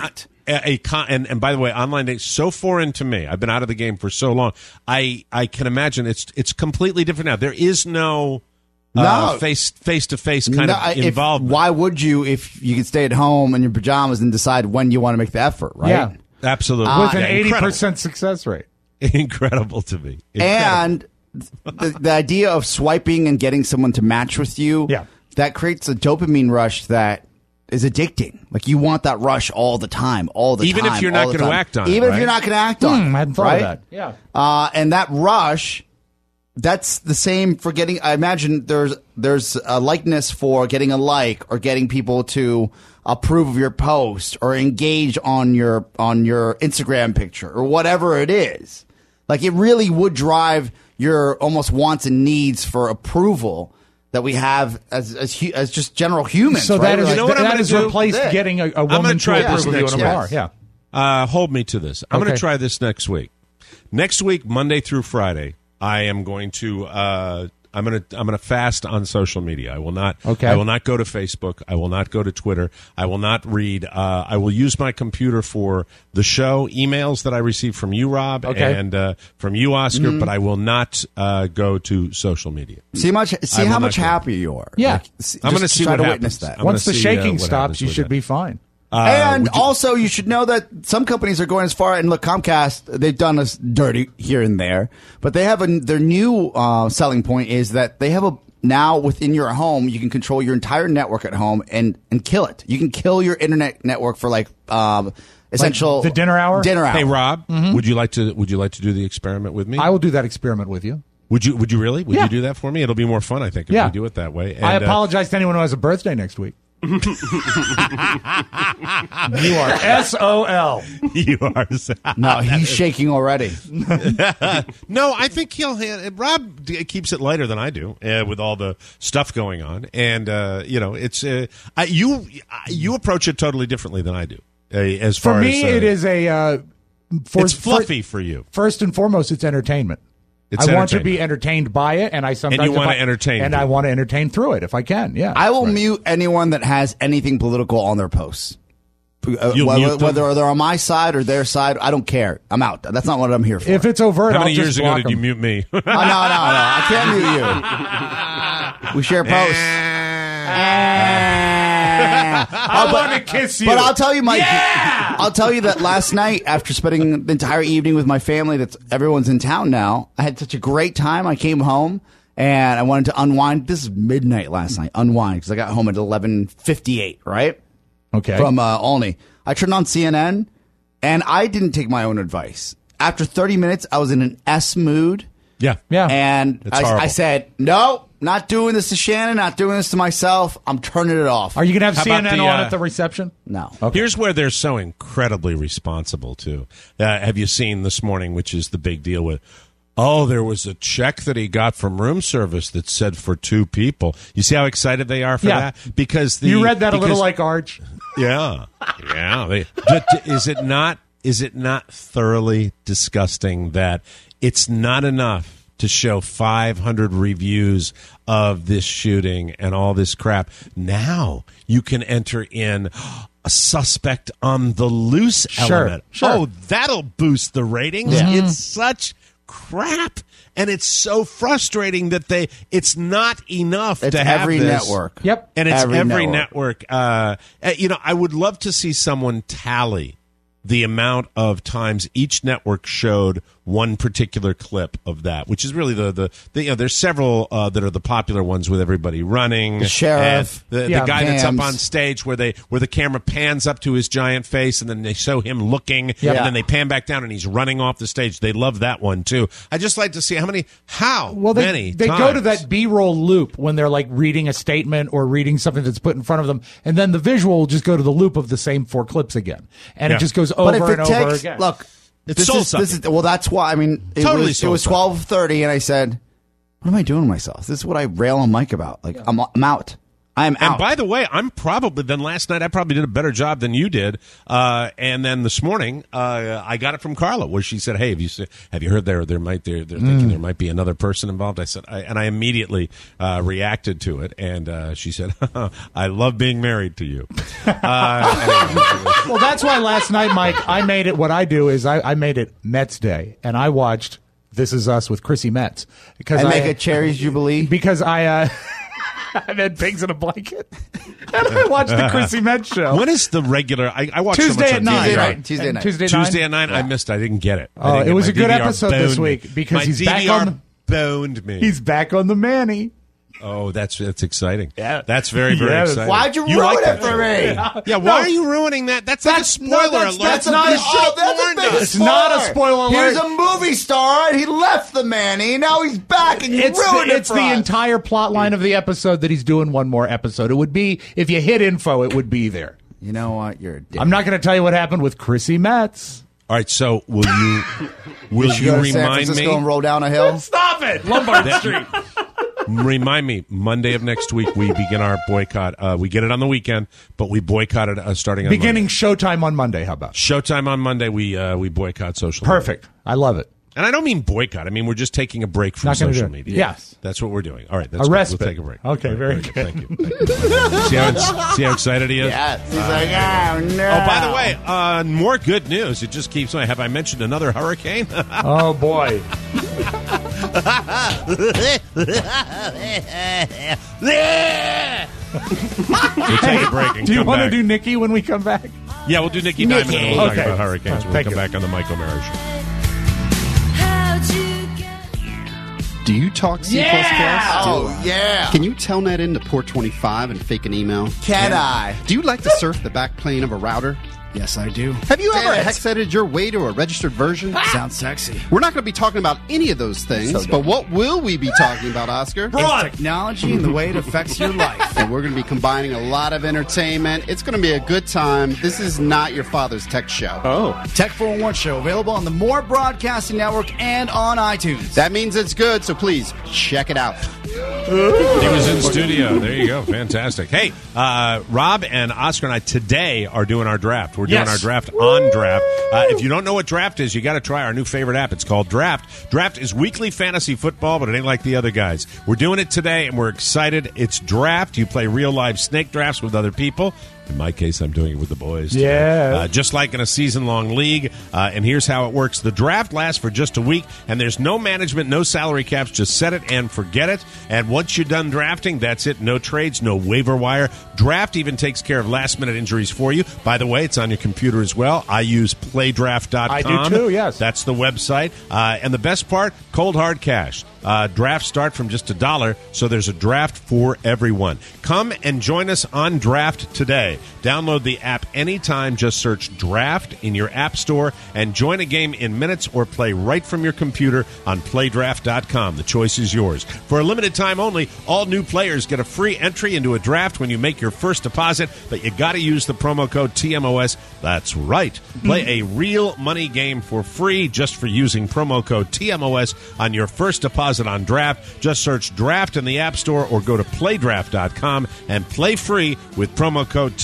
and by the way, online dating so foreign to me. I've been out of the game for so long. I can imagine it's completely different now. There is no face to face kind of involvement. Why would you if you could stay at home in your pajamas and decide when you want to make the effort? Right? Yeah, absolutely. With an 80% success rate. Incredible to me. And the idea of swiping and getting someone to match with you, that creates a dopamine rush that is addicting. Like you want that rush all the time, even if you're not going to act on it. Even if you're not going to act on it. I hadn't thought of that. Yeah. And that rush, that's the same for getting. I imagine there's a likeness for getting a like or getting people to approve of your post or engage on your Instagram picture or whatever it is. Like it really would drive your almost wants and needs for approval that we have as just general humans. So right? that is, you know what that has do? replaced getting a woman to approve of you in a bar. Yeah. Hold me to this. I'm going to try this next week. Next week, Monday through Friday, I am going to I'm going to fast on social media. I will not. Okay. I will not go to Facebook. I will not go to Twitter. I will not read. I will use my computer for the show, emails that I receive from you, Rob, and from you, Oscar. But I will not go to social media. See how much happier you are. Yeah, like, I'm going to see try what to happens. witness that. Once the shaking stops, you should be fine. And also, you should know that some companies are going as far. And look, Comcast, they've done us dirty here and there, but they have their new selling point is that they have now within your home, you can control your entire network at home and kill it. You can kill your internet network for essential the dinner hour. Hey, Rob, would you like to do the experiment with me? I will do that experiment with you. Would you really? Would you do that for me? It'll be more fun, I think, if we do it that way. And, I apologize to anyone who has a birthday next week. You are SOL. You are. No, he's shaking already. No, I think Rob keeps it lighter than I do with all the stuff going on, and it's you approach it totally differently than I do. As far for me, as, it is it's fluffy for you. First and foremost, it's entertainment. I want to be entertained by it, and I sometimes want to entertain, and I want to entertain through it if I can. Yeah, I will mute anyone that has anything political on their posts. Whether they're on my side or their side, I don't care. I'm out. That's not what I'm here for. If it's overt, how many I'll years just ago block did them. you mute me? No, I can't mute you. We share posts. I want to kiss you. But I'll tell you, Mike. Yeah! I'll tell you that last night, after spending the entire evening with my family, everyone's in town now. I had such a great time. I came home and I wanted to unwind. This is midnight last night. Unwind because I got home at 11:58. Right. Okay. From Olney. I turned on CNN and I didn't take my own advice. After 30 minutes, I was in an S mood. Yeah. And I said, no, not doing this to Shannon, not doing this to myself. I'm turning it off. Are you going to have CNN on at the reception? No. Okay. Here's where they're so incredibly responsible, too. Have you seen this morning, which is the big deal with, there was a check that he got from room service that said for 2 people. You see how excited they are for that? Because you read that a little like Arch. Yeah. Is it not thoroughly disgusting that it's not enough to show 500 reviews of this shooting and all this crap? Now you can enter in a suspect on the loose element. Sure. Oh, that'll boost the ratings. Yeah. It's such crap. And it's so frustrating that it's not enough It's to have every this. network. Yep. And it's every network. I would love to see someone tally the amount of times each network showed one particular clip of that, which is really the there's several that are the popular ones with everybody running, the sheriff, the guy that's up on stage where the camera pans up to his giant face and then they show him looking, and then they pan back down and he's running off the stage. They love that one too. I just like to see how many they go to that B-roll loop when they're like reading a statement or reading something that's put in front of them, and then the visual will just go to the loop of the same 4 clips again, and it just goes over and over again. Look, it's that's why. I mean, it was 12:30, and I said, "What am I doing to myself? This is what I rail on Mike about. Like, I'm out. I'm out. And by the way, last night I probably did a better job than you did. And then this morning, I got it from Carla, where she said, "Hey, have you heard they're thinking there might be another person involved?" I said, and I immediately reacted to it, and she said, "I love being married to you." Well, that's why last night, Mike, I made it. What I do is I made it Mets Day, and I watched This Is Us with Chrissy Metz because I make a Cherries Jubilee because I had pigs in a blanket. And I watched the Chrissy Metz show. When is the regular? I watched Tuesday so much at 9. Tuesday night. Tuesday at 9. I missed. I didn't get it. It was a good DVR episode this week because my he's DVR back on. Boned me. He's back on the Manny. Oh, that's exciting. Yeah. That's very, very exciting. Why'd you ruin it for me? Yeah, why are you ruining that? That's like a spoiler alert. That's not a spoiler. It's not a spoiler alert. Here's a movie star, and he left the Manny. Now he's back, and you ruined it It's for the us. entire plot line of the episode that he's doing one more episode. It would be, if you hit info, it would be there. You know what? You're a dick. I'm not going to tell you what happened with Chrissy Metz. All right, so will you Go to San remind Francisco me? and roll down a hill? Stop it! Lombard Street. Remind me, Monday of next week, we begin our boycott. We get it on the weekend, but we boycott it starting on Beginning Monday. Showtime on Monday, how about? Showtime on Monday, we boycott social media. Perfect. I love it. And I don't mean boycott. I mean, we're just taking a break from Not gonna social do it. media. Yes. That's what we're doing. All right. That's A good. respite. We'll take a break. Okay, All right, very good. Thank you. See how excited he is? Yes. He's like, oh, no. Oh, by the way, more good news. It just keeps going. Have I mentioned another hurricane? Oh, boy. We'll take a break and Do you come want to back. do Nikki when we come back? Yeah, we'll do Nikki Diamond and we'll talk Okay. about hurricanes when we Thank come you. back on the Mike O'Mara Show. Do you talk C++? Oh, yeah. Can you telnet into port 25 and fake an email? Can I? Do you like to surf the backplane of a router? Yes, I do. Have you ever Damn it. hex-edited your way to a registered version? Sounds sexy. We're not going to be talking about any of those things, but what will we be talking about, Oscar? It's technology and the way it affects your life. And we're going to be combining a lot of entertainment. It's going to be a good time. This is not your father's tech show. Oh. Tech 411 Show, available on the More Broadcasting Network and on iTunes. That means it's good, so please check it out. He was in studio. There you go. Fantastic. Hey, Rob and Oscar and I today are doing our draft. We're doing our draft on Draft. If you don't know what Draft is, you got to try our new favorite app. It's called Draft. Draft is weekly fantasy football, but it ain't like the other guys. We're doing it today, and we're excited. It's Draft. You play real live snake drafts with other people. In my case, I'm doing it with the boys today. Yeah. Just like in a season-long league. And here's how it works. The draft lasts for just a week, and there's no management, no salary caps. Just set it and forget it. And once you're done drafting, that's it. No trades, no waiver wire. Draft even takes care of last-minute injuries for you. By the way, it's on your computer as well. I use playdraft.com. I do too, yes. That's the website. And the best part, cold hard cash. Drafts start from just $1, so there's a draft for everyone. Come and join us on Draft today. Download the app anytime. Just search Draft in your app store and join a game in minutes or play right from your computer on playdraft.com. The choice is yours. For a limited time only, all new players get a free entry into a draft when you make your first deposit, but you got to use the promo code TMOS. That's right. Play a real money game for free just for using promo code TMOS on your first deposit on Draft. Just search Draft in the App Store or go to playdraft.com and play free with promo code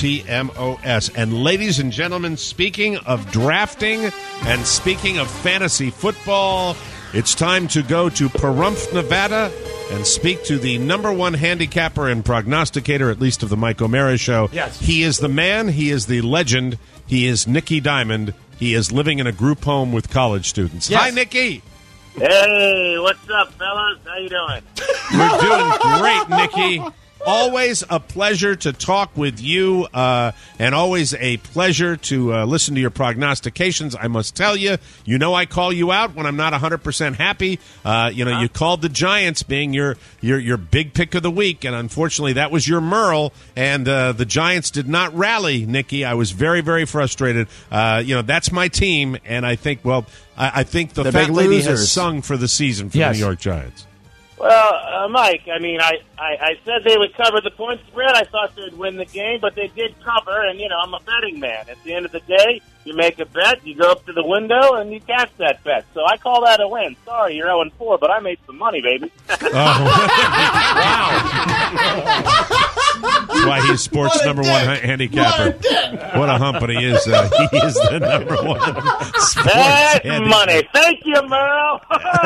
TMOS. And ladies and gentlemen, speaking of drafting and speaking of fantasy football, it's time to go to Pahrump, Nevada and speak to the number one handicapper and prognosticator, at least of the Mike O'Mara Show. Yes. He is the man. He is the legend. He is Nicky Diamond. He is living in a group home with college students. Yes. Hi, Nicky. Hey, what's up, fellas? How you doing? We're doing great, Nicky. Always a pleasure to talk with you, and always a pleasure to listen to your prognostications. I must tell you, you know I call you out when I'm not 100% happy. You called the Giants being your big pick of the week, and unfortunately that was your Merle, and the Giants did not rally, Nicky. I was very, very frustrated. That's my team, and I think, I think the fat lady has sung for the season for the New York Giants. Well, Mike, I mean, I said they would cover the point spread. I thought they'd win the game, but they did cover, and, I'm a betting man. At the end of the day, you make a bet, you go up to the window, and you cash that bet. So I call that a win. Sorry, you're 0-4, but I made some money, baby. Wow. That's why he's sports number one handicapper. What a hump, but he is. He is the number one sports That's handicapper. money. Thank you, Merle.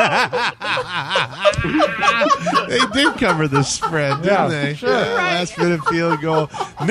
They did cover the spread, didn't they? Sure. Last minute field goal.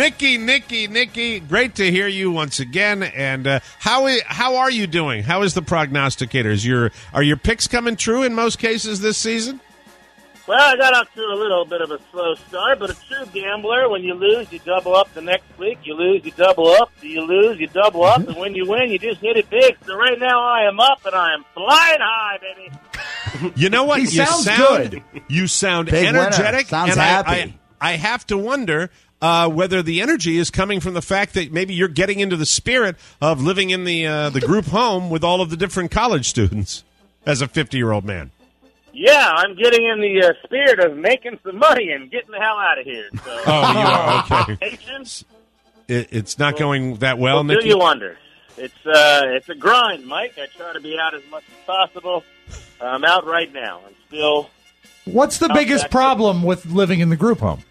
Nikki, great to hear you once again. And how are you doing? How is the prognosticators? Are your picks coming true in most cases this season? Well, I got off to a little bit of a slow start, but a true gambler, when you lose, you double up the next week. You lose, you double up. You lose, you double up. And when you win, you just hit it big. So right now I am up, and I am flying high, baby. You know what? He sounds good. You sound Big energetic. winner. Sounds and happy. I have to wonder whether the energy is coming from the fact that maybe you're getting into the spirit of living in the group home with all of the different college students as a 50-year-old man. Yeah, I'm getting in the spirit of making some money and getting the hell out of here. So, Oh, you are okay. patience It's not going that well, will do Nikki. you wonders. It's a grind, Mike. I try to be out as much as possible. I'm out right now. I'm still. What's the biggest problem with living in the group home?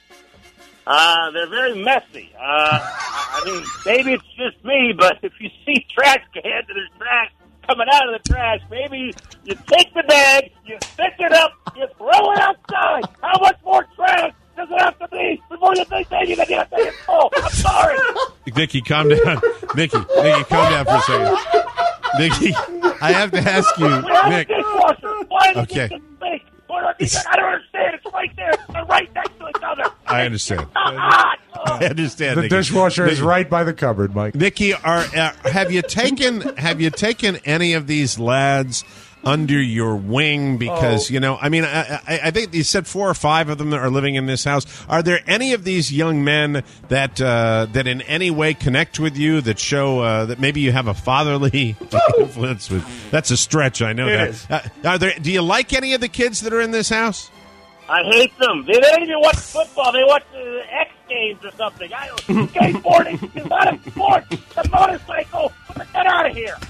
They're very messy. I mean, maybe it's just me, but if you see trash cans and there's trash coming out of the trash, maybe you take the bag, you pick it up, you throw it outside. How much more trash does it have to be before you think that you're going to get it full? I'm sorry. Nikki, calm down. Nikki, calm down for a second. Nikki, I have to ask you, We have Nick. a dishwasher. Why did Okay. you get the sink? I don't understand. It's right there. They're right next to each other. I understand. I I understand. The Nikki. dishwasher is Nikki, right by the cupboard, Mike. Nikki, have you taken any of these lads under your wing? Because I think you said 4 or 5 of them that are living in this house. Are there any of these young men that in any way connect with you, that show that maybe you have a fatherly influence with? That's a stretch, I know that. Do you like any of the kids that are in this house? I hate them. They don't even watch football. They watch the X Games or something. Skateboarding is not a sport. It's a motorcycle. Get out of here.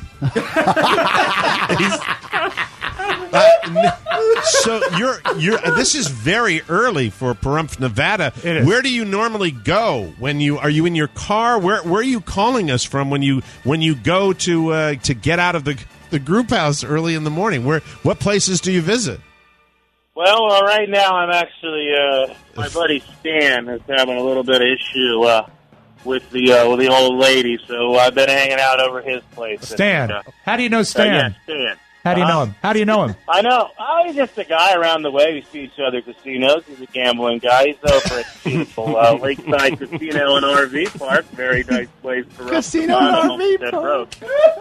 So you're. This is very early for Pahrump, Nevada. It is. Where do you normally go when are you in your car? Where are you calling us from when you go to get out of the group house early in the morning? What places do you visit? Well, right now I'm actually my buddy Stan is having a little bit of issue with the old lady, so I've been hanging out over his place. Stan. And, How do you know Stan? yeah, Stan. How do you know him? How do you know him? I know. Oh, he's just a guy around the way. We see each other at casinos. He's a gambling guy. He's over at beautiful Lakeside Casino and RV Park. Very nice place for Casino and RV Road.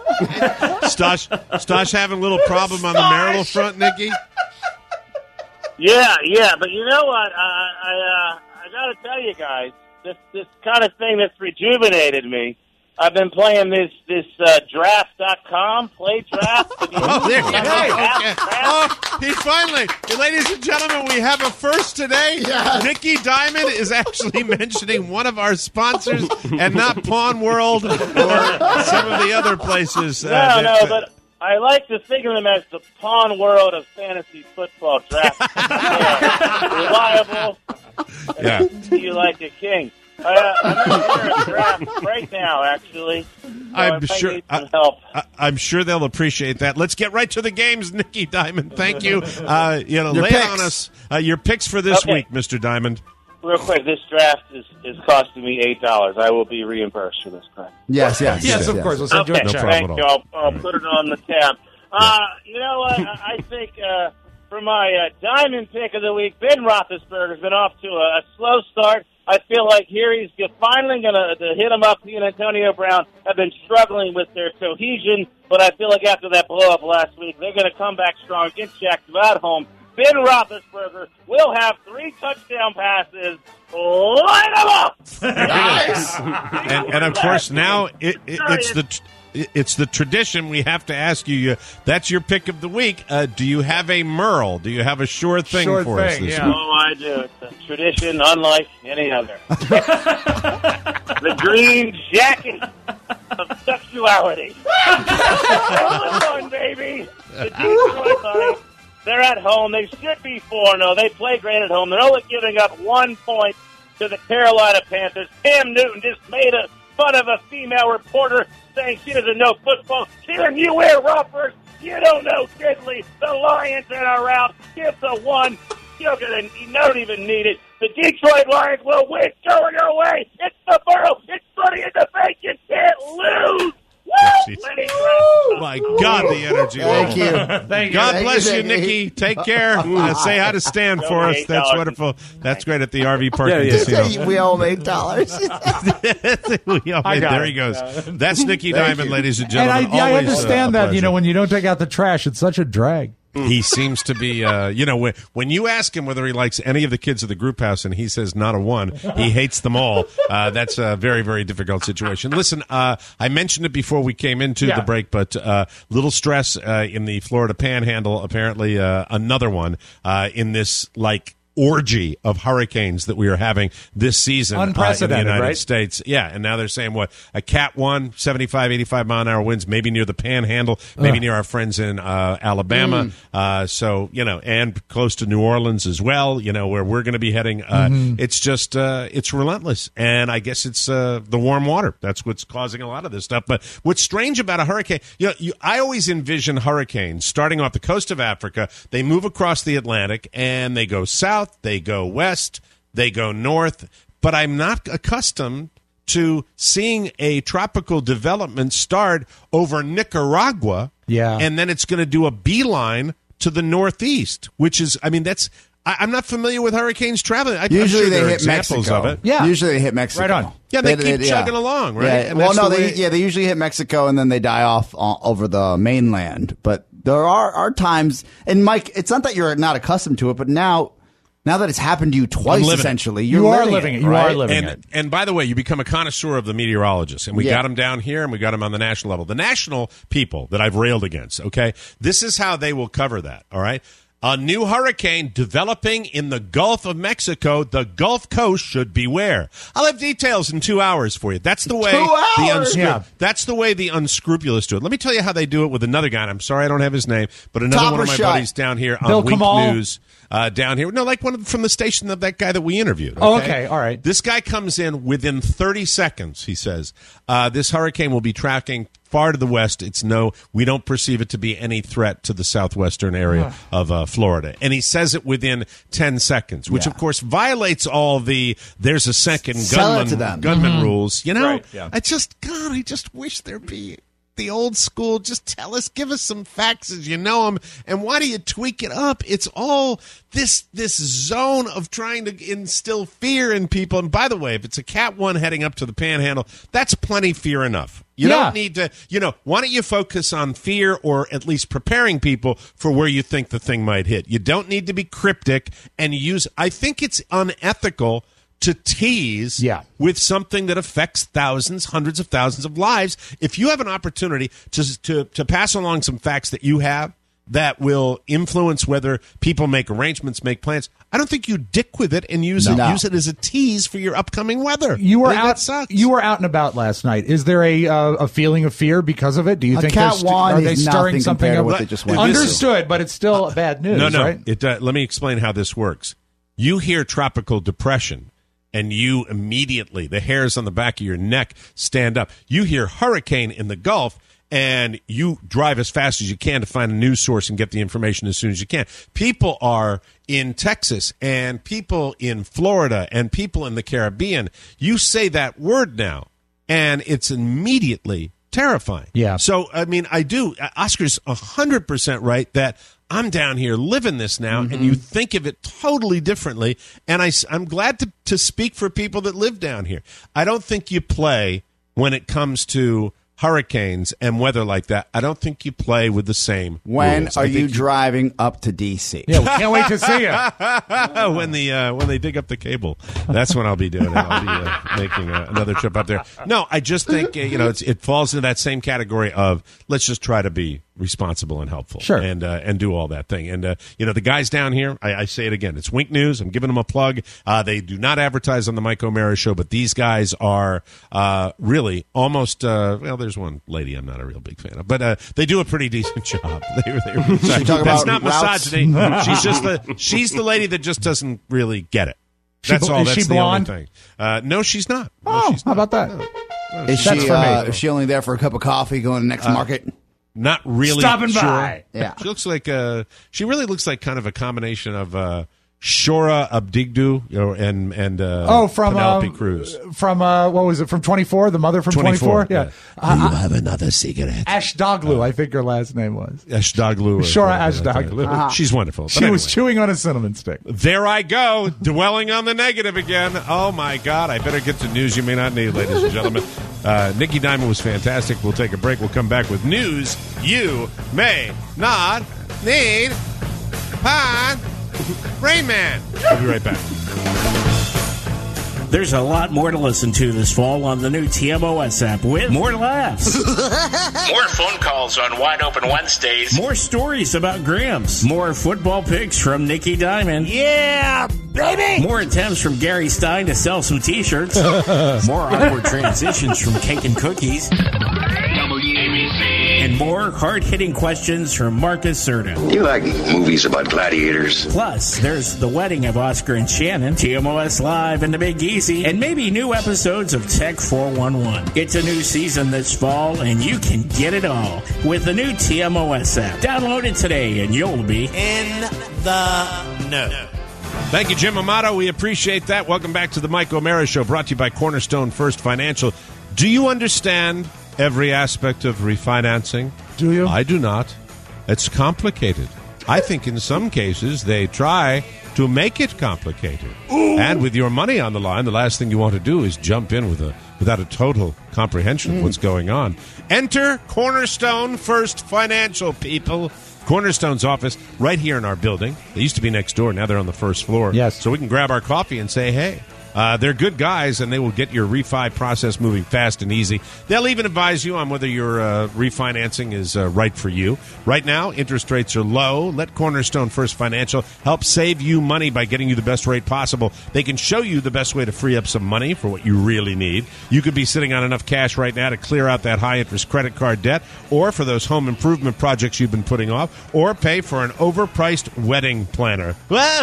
Stosh having a little problem on the marital front, Nikki? Yeah, but you know what? I got to tell you guys, this kind of thing that's rejuvenated me. I've been playing this draft.com, play draft. Oh, there you go. Okay. Oh, he finally, ladies and gentlemen, we have a first today. Yes. Nikki Diamond is actually mentioning one of our sponsors and not Pawn World or some of the other places. But I like to think of them as the Pawn World of fantasy football draft. Reliable. Yeah. You like a king. I'm in a draft right now, actually. So I'm if I sure. need some help. I'm sure they'll appreciate that. Let's get right to the games, Nikki Diamond. Thank you. Lay it on us. Your picks for this week, Mr. Diamond. Real quick, this draft is costing me $8. I will be reimbursed for this crap. Yes, of course. We'll send you a check. Thank you. I'll put it on the tab. You know what? I think for my diamond pick of the week, Ben Roethlisberger's been off to a slow start. I feel like here he's finally going to hit him up. He and Antonio Brown have been struggling with their cohesion, but I feel like after that blow-up last week, they're going to come back strong against Jacksonville at home. Ben Roethlisberger will have 3 touchdown passes. Line them up! Nice. And of course, now it's the tradition. We have to ask you. That's your pick of the week. Do you have a Merle? Do you have a sure thing for us this week? Oh, I do. It's a tradition unlike any other. The green jacket of sexuality. One, baby. The Detroit Lions. They're at home. They should be 4-0. They play great at home. They're only giving up 1 point to the Carolina Panthers. Cam Newton just made fun of a female reporter saying she doesn't know football. Kieran, you wear ruffers. You don't know diddly. The Lions are out. Give the one. You don't even need it. The Detroit Lions will win. Going your way. It's the Burrow. It's money in the bank. You can't lose. Woo! My God, the energy. Thank you. Thank you. God bless you, Nikki. Take care. Say hi to Stan for us. That's wonderful. That's great at the RV park casino. We all made dollars. There he goes. That's Nicky Diamond, ladies and gentlemen. And I understand that, when you don't take out the trash, it's such a drag. He seems to be, when you ask him whether he likes any of the kids of the group house and he says not a one, he hates them all. That's a very, very difficult situation. Listen, I mentioned it before we came into the break, but little stress in the Florida Panhandle. Apparently, another one in this orgy of hurricanes that we are having this season in the United States. Yeah, and now they're saying, a Cat 1, 75, 85-mile-an-hour winds, maybe near the Panhandle, maybe near our friends in Alabama, and close to New Orleans as well, where we're going to be heading. It's just, it's relentless, and I guess it's the warm water. That's what's causing a lot of this stuff. But what's strange about a hurricane, I always envision hurricanes starting off the coast of Africa, they move across the Atlantic, and they go south, they go west, they go north, but I'm not accustomed to seeing a tropical development start over Nicaragua, and then it's going to do a beeline to the northeast, which is, I'm not familiar with hurricanes traveling. Usually they hit examples Mexico. Of it. Yeah. Usually they hit Mexico. Right on. Yeah, they keep chugging along, right? Yeah. They usually hit Mexico and then they die off over the mainland. But there are times, and Mike, it's not that you're not accustomed to it, but now that it's happened to you twice, essentially, you are living it. You are living it. And by the way, you become a connoisseur of the meteorologists. And we got them down here, and we got them on the national level. The national people that I've railed against, okay, this is how they will cover that, all right? A new hurricane developing in the Gulf of Mexico. The Gulf Coast should beware. I'll have details in 2 hours for you. That's the way that's the way the unscrupulous do it. Let me tell you how they do it with another guy. And I'm sorry I don't have his name, but another one of my buddies down here on Wink News. Down here. No, one from the station of that guy that we interviewed. Okay? Oh, okay. All right. This guy comes in within 30 seconds, he says. This hurricane will be tracking far to the west. We don't perceive it to be any threat to the southwestern area of Florida. And he says it within 10 seconds, which, of course, violates all there's a second gunman rules. Right, yeah. I just wish there'd be the old school, just tell us, give us some facts as you know them, and why do you tweak it up? It's all this zone of trying to instill fear in people. And by the way, if it's a Cat 1 heading up to the Panhandle, that's plenty fear enough. You don't need to, why don't you focus on fear or at least preparing people for where you think the thing might hit? You don't need to be cryptic and I think it's unethical to tease with something that affects thousands, hundreds of thousands of lives. If you have an opportunity to pass along some facts that you have that will influence whether people make arrangements, make plans, I don't think you dick with it and use it as a tease for your upcoming weather. You were out and about last night. Is there a feeling of fear because of it? Do you think are they stirring something up? What they just went Understood, but it's still bad news. No. Right? Let me explain how this works. You hear tropical depression, and you immediately, the hairs on the back of your neck stand up. You hear hurricane in the Gulf, and you drive as fast as you can to find a news source and get the information as soon as you can. People are in Texas, and people in Florida, and people in the Caribbean. You say that word now, and it's immediately terrifying. Yeah. So, I do. Oscar's 100% right that I'm down here living this now, and you think of it totally differently. And I'm glad to speak for people that live down here. I don't think you play when it comes to hurricanes and weather like that. I don't think you play with the same When rules. are you driving up to D.C.? Yeah, we can't wait to see you. When they dig up the cable, that's when I'll be doing it. I'll be making another trip up there. No, I just think it falls into that same category of let's just try to be responsible and helpful, sure, and do all that thing. And the guys down here, I say it again, it's Wink News. I'm giving them a plug. They do not advertise on the Mike O'Mara Show, but these guys are really almost. There's one lady I'm not a real big fan of, but they do a pretty decent job. That's not misogyny. She's the lady that just doesn't really get it. That's all. Is That's she the blonde? only thing. No, she's not. Oh, how about that? Is That's for me. is she only there for a cup of coffee going to next market? Not really. Stopping sure. by. Yeah. She looks like she really looks like kind of a combination of Shora Abdigdu and from Penelope Cruz. From what was it? From 24, the mother from 24. Yeah. Do you have another cigarette? Ashdoglu, I think her last name was. Ashdoglu. Shora Ashdoglu. She's wonderful. But She anyway. was chewing on a cinnamon stick. There I go, dwelling on the negative again. Oh, my God. I better get to news you may not need, ladies and gentlemen. Nikki Diamond was fantastic. We'll take a break. We'll come back with news you may not need. Pine Rain Man. We'll be right back. There's a lot more to listen to this fall on the new TMOS app with more laughs. More phone calls on Wide Open Wednesdays. More stories about Grams. More football picks from Nikki Diamond. Yeah, baby! More attempts from Gary Stein to sell some t-shirts. More awkward transitions from Cake and Cookies. And more hard-hitting questions from Marcus Cerda. Do you like movies about gladiators? Plus, there's the wedding of Oscar and Shannon, TMOS Live and the Big Easy, and maybe new episodes of Tech 411. It's a new season this fall, and you can get it all with the new TMOS app. Download it today, and you'll be In the know. Thank you, Jim Amato. We appreciate that. Welcome back to the Mike O'Mara Show, brought to you by Cornerstone First Financial. Do you understand every aspect of refinancing? Do you? I do not. It's complicated. I think in some cases they try to make it complicated. Ooh. And with your money on the line, the last thing you want to do is jump in without a total comprehension of what's going on. Enter Cornerstone First Financial, people. Cornerstone's office right here in our building. They used to be next door. Now they're on the first floor. Yes. So we can grab our coffee and say, hey. They're good guys, and they will get your refi process moving fast and easy. They'll even advise you on whether your refinancing is right for you. Right now, interest rates are low. Let Cornerstone First Financial help save you money by getting you the best rate possible. They can show you the best way to free up some money for what you really need. You could be sitting on enough cash right now to clear out that high-interest credit card debt, or for those home improvement projects you've been putting off, or pay for an overpriced wedding planner. What?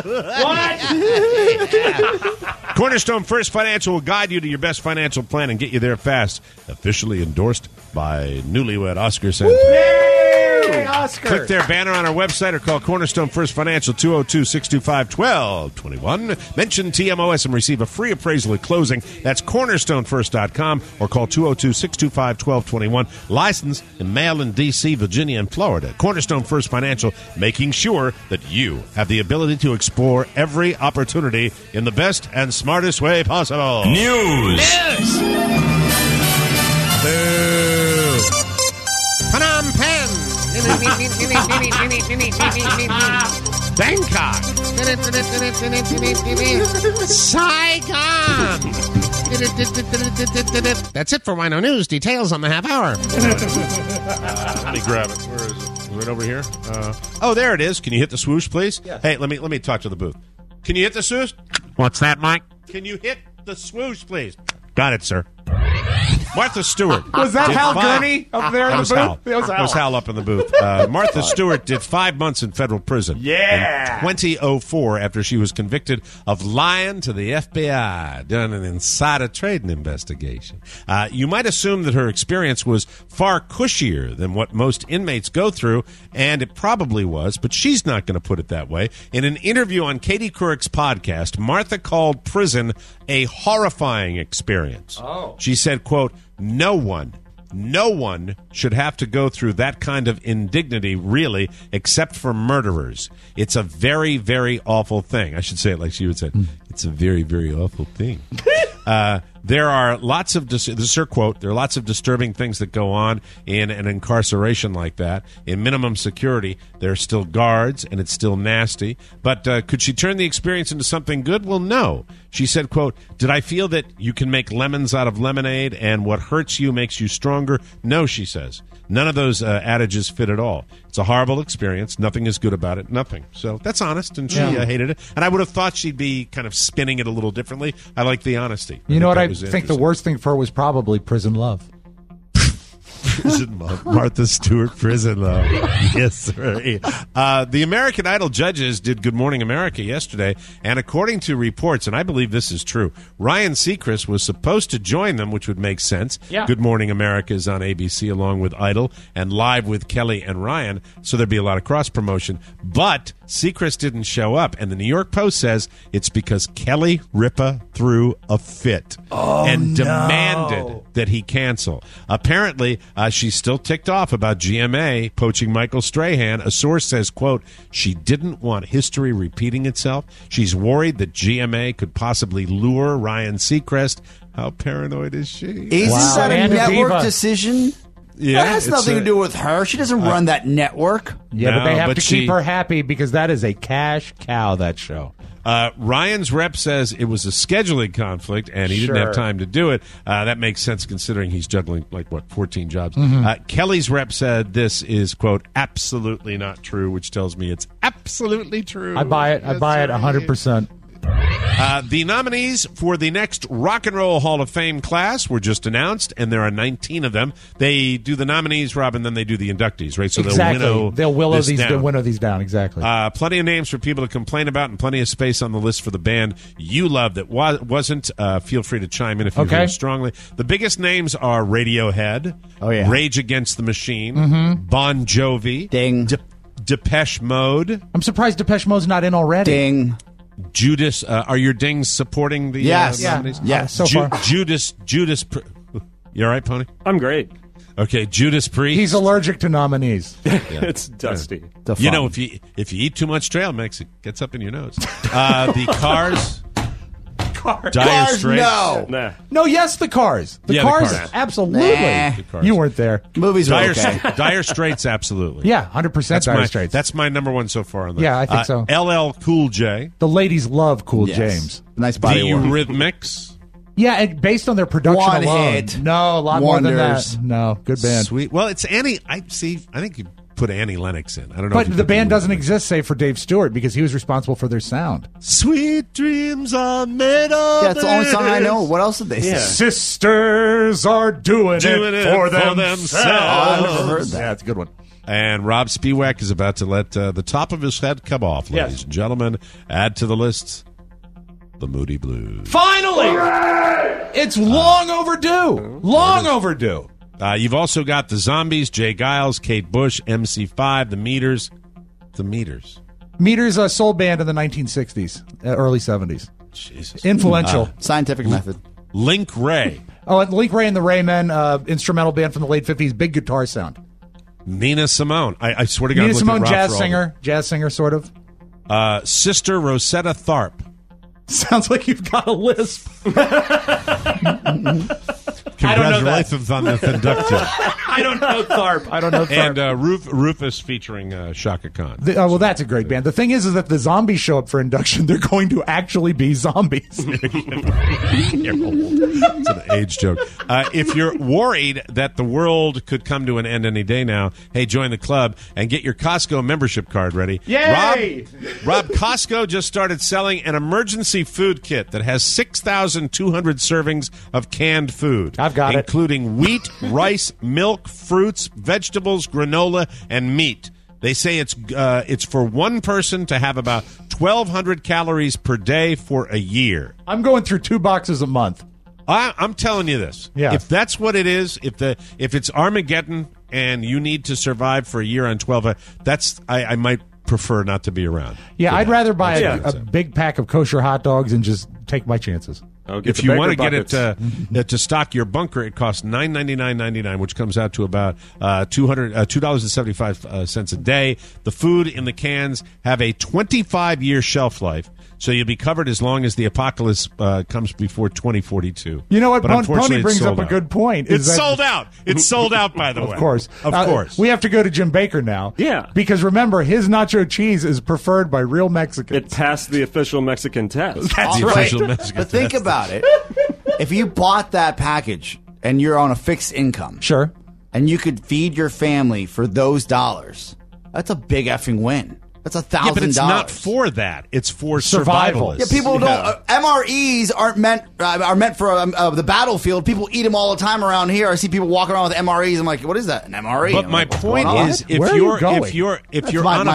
Cornerstone First Financial will guide you to your best financial plan and get you there fast. Officially endorsed by newlywed Oscar Santana. Yay, Oscar! Click their banner on our website or call Cornerstone First Financial 202-625-1221. Mention TMOS and receive a free appraisal at closing. That's cornerstonefirst.com or call 202-625-1221. Licensed in Maryland, D.C., Virginia, and Florida. Cornerstone First Financial, making sure that you have the ability to explore every opportunity in the best and smartest way possible. News. Boo. Phnom Penh. Bangkok. Saigon. That's it for Wino News. Details on the half hour. Let me grab it. Where is it? Right over here. Oh, there it is. Can you hit the swoosh, please? Yes. Hey, let me talk to the booth. Can you hit the swoosh? What's that, Mike? Can you hit the swoosh, please? Got it, sir. Martha Stewart. Was that Hal Gurney up there in the booth? Hal. That was Hal up in the booth. Martha Stewart did 5 months in federal prison. Yeah. In 2004 after she was convicted of lying to the FBI during an insider trading investigation. You might assume that her experience was far cushier than what most inmates go through, and it probably was, but she's not going to put it that way. In an interview on Katie Couric's podcast, Martha called prison a horrifying experience. Oh. She said, quote, no one should have to go through that kind of indignity, really, except for murderers. It's a very, very awful thing. I should say it like she would say. It's a very, very awful thing. There are lots of, this is her quote, there are lots of disturbing things that go on in an incarceration like that. In minimum security, there are still guards, and it's still nasty. But could she turn the experience into something good? Well, no. She said, quote, did I feel that you can make lemons out of lemonade and what hurts you makes you stronger? No, she says. None of those adages fit at all. It's a horrible experience. Nothing is good about it. Nothing. So that's honest, and she hated it. And I would have thought she'd be kind of spinning it a little differently. I like the honesty. You know what? I think the worst thing for her was probably prison love. Prison love. Martha Stewart prison love. Yes, sir. The American Idol judges did Good Morning America yesterday, and according to reports, and I believe this is true, Ryan Seacrest was supposed to join them, which would make sense. Yeah. Good Morning America is on ABC along with Idol and Live with Kelly and Ryan, so there'd be a lot of cross-promotion. But Seacrest didn't show up, and the New York Post says it's because Kelly Ripa threw a fit and demanded that he cancel. Apparently, she's still ticked off about GMA poaching Michael Strahan. A source says, quote, she didn't want history repeating itself. She's worried that GMA could possibly lure Ryan Seacrest. How paranoid is she? Isn't that a network decision? Yeah, that has nothing to do with her. She doesn't run that network. Yeah, but they have to keep her happy because that is a cash cow, that show. Ryan's rep says it was a scheduling conflict, and he didn't have time to do it. That makes sense considering he's juggling, 14 jobs. Kelly's rep said this is, quote, absolutely not true, which tells me it's absolutely true. I buy it. I buy it 100%. The nominees for the next Rock and Roll Hall of Fame class were just announced, and there are 19 of them. They do the nominees, Rob, and then they do the inductees, right? So they'll winnow these down. Exactly. Plenty of names for people to complain about, and plenty of space on the list for the band you love that wasn't. Feel free to chime in if you feel strongly. The biggest names are Radiohead, Rage Against the Machine, Bon Jovi, Ding, Depeche Mode. I'm surprised Depeche Mode's not in already. Ding. Judas, are your dings supporting the nominees? Yes, so far. Judas. You all right, Pony? I'm great. Okay, Judas Priest. He's allergic to nominees. It's dusty. You know, if you eat too much trail mix, it gets up in your nose. The Cars. Dire Straits. No, yes, the Cars. The Cars, absolutely. Nah. You weren't there. Movies are okay. Dire Straits, absolutely. Yeah, 100% Dire Straits. That's my number one so far on that. Yeah, I think so. LL Cool J. The ladies love Cool James. Nice body The work. Eurythmics. Yeah, and based on their production One alone. hit. No, a lot more than that. No, good band. Sweet. Well, it's Annie. I think you put Annie Lennox in. I don't know. But the band doesn't exist, save for Dave Stewart, because he was responsible for their sound. Sweet dreams are made of. Yeah, it's the only song I know. What else did they say? Sisters are doing it for themselves. Oh, I've never heard that. Yeah, it's a good one. And Rob Spiewak is about to let the top of his head come off, ladies and gentlemen. Add to the list the Moody Blues. Finally! It's long overdue. Long overdue. You've also got the Zombies, Jay Giles, Kate Bush, MC5, the Meters. The Meters. Meters, a soul band in the 1960s, early 70s. Jesus. Influential. Scientific Method. Link Ray. Oh, and Link Ray and the Raymen, instrumental band from the late 50s, big guitar sound. Nina Simone. I swear to God. Nina Simone, jazz singer, sort of. Sister Rosetta Tharpe. Sounds like you've got a lisp. Congratulations on this induction. I don't know Tharpe. And Rufus featuring Shaka Khan. Well, that's a great band. The thing is that the zombies show up for induction. They're going to actually be zombies. It's an age joke. If you're worried that the world could come to an end any day now, hey, join the club and get your Costco membership card ready. Yay! Rob, Costco just started selling an emergency food kit that has 6,200 servings of canned food. I've got it. Including wheat, rice, milk, fruits, vegetables, granola, and meat. They say it's for one person to have about 1,200 calories per day for a year. I'm going through 2 boxes a month. I'm telling you this. Yeah. If that's what it is, if it's Armageddon and you need to survive for a year on 12, I might prefer not to be around. Yeah, I'd rather buy a big pack of kosher hot dogs and just take my chances. If you want to get it to stock your bunker, it costs $9.99.99, which comes out to about $2.75 a day. The food in the cans have a 25-year shelf life, so you'll be covered as long as the apocalypse comes before 2042. You know what? But Pony brings up a good point. It's sold out. It's sold out, by the way. Of course. Of course. We have to go to Jim Baker now. Yeah. Because remember, his nacho cheese is preferred by real Mexicans. It passed the official Mexican test. That's the right. official Mexican But think test. about it. If you bought that package and you're on a fixed income, Sure. and you could feed your family for those dollars, that's a big effing win. That's $1,000. Yeah, but it's not for that. It's for survivalists. Yeah, people don't. MREs aren't meant for the battlefield. People eat them all the time around here. I see people walking around with MREs. I'm like, what is that? An MRE? But my point is, if you're on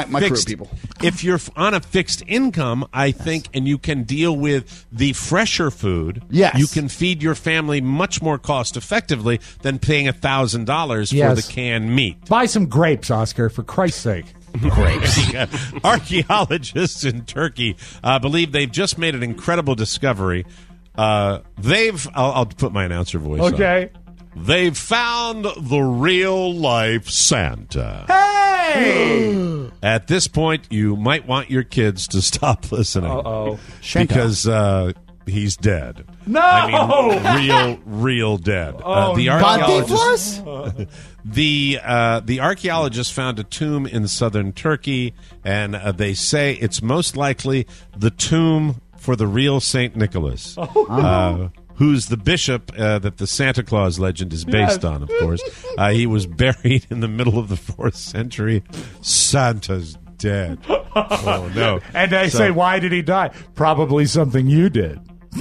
a fixed income, I think, and you can deal with the fresher food, yes, you can feed your family much more cost effectively than paying $1,000 for the canned meat. Buy some grapes, Oscar, for Christ's sake. Grapes. Archaeologists in Turkey believe they've just made an incredible discovery. I'll put my announcer voice on. Okay. They've found the real-life Santa. Hey! At this point, you might want your kids to stop listening. Uh-oh. Because he's dead. No! I mean, real dead. The archaeologists... The archaeologists found a tomb in southern Turkey, and they say it's most likely the tomb for the real St. Nicholas, who's the bishop that the Santa Claus legend is based on, of course. He was buried in the middle of the 4th century. Santa's dead. Oh, no. And they say, why did he die? Probably something you did.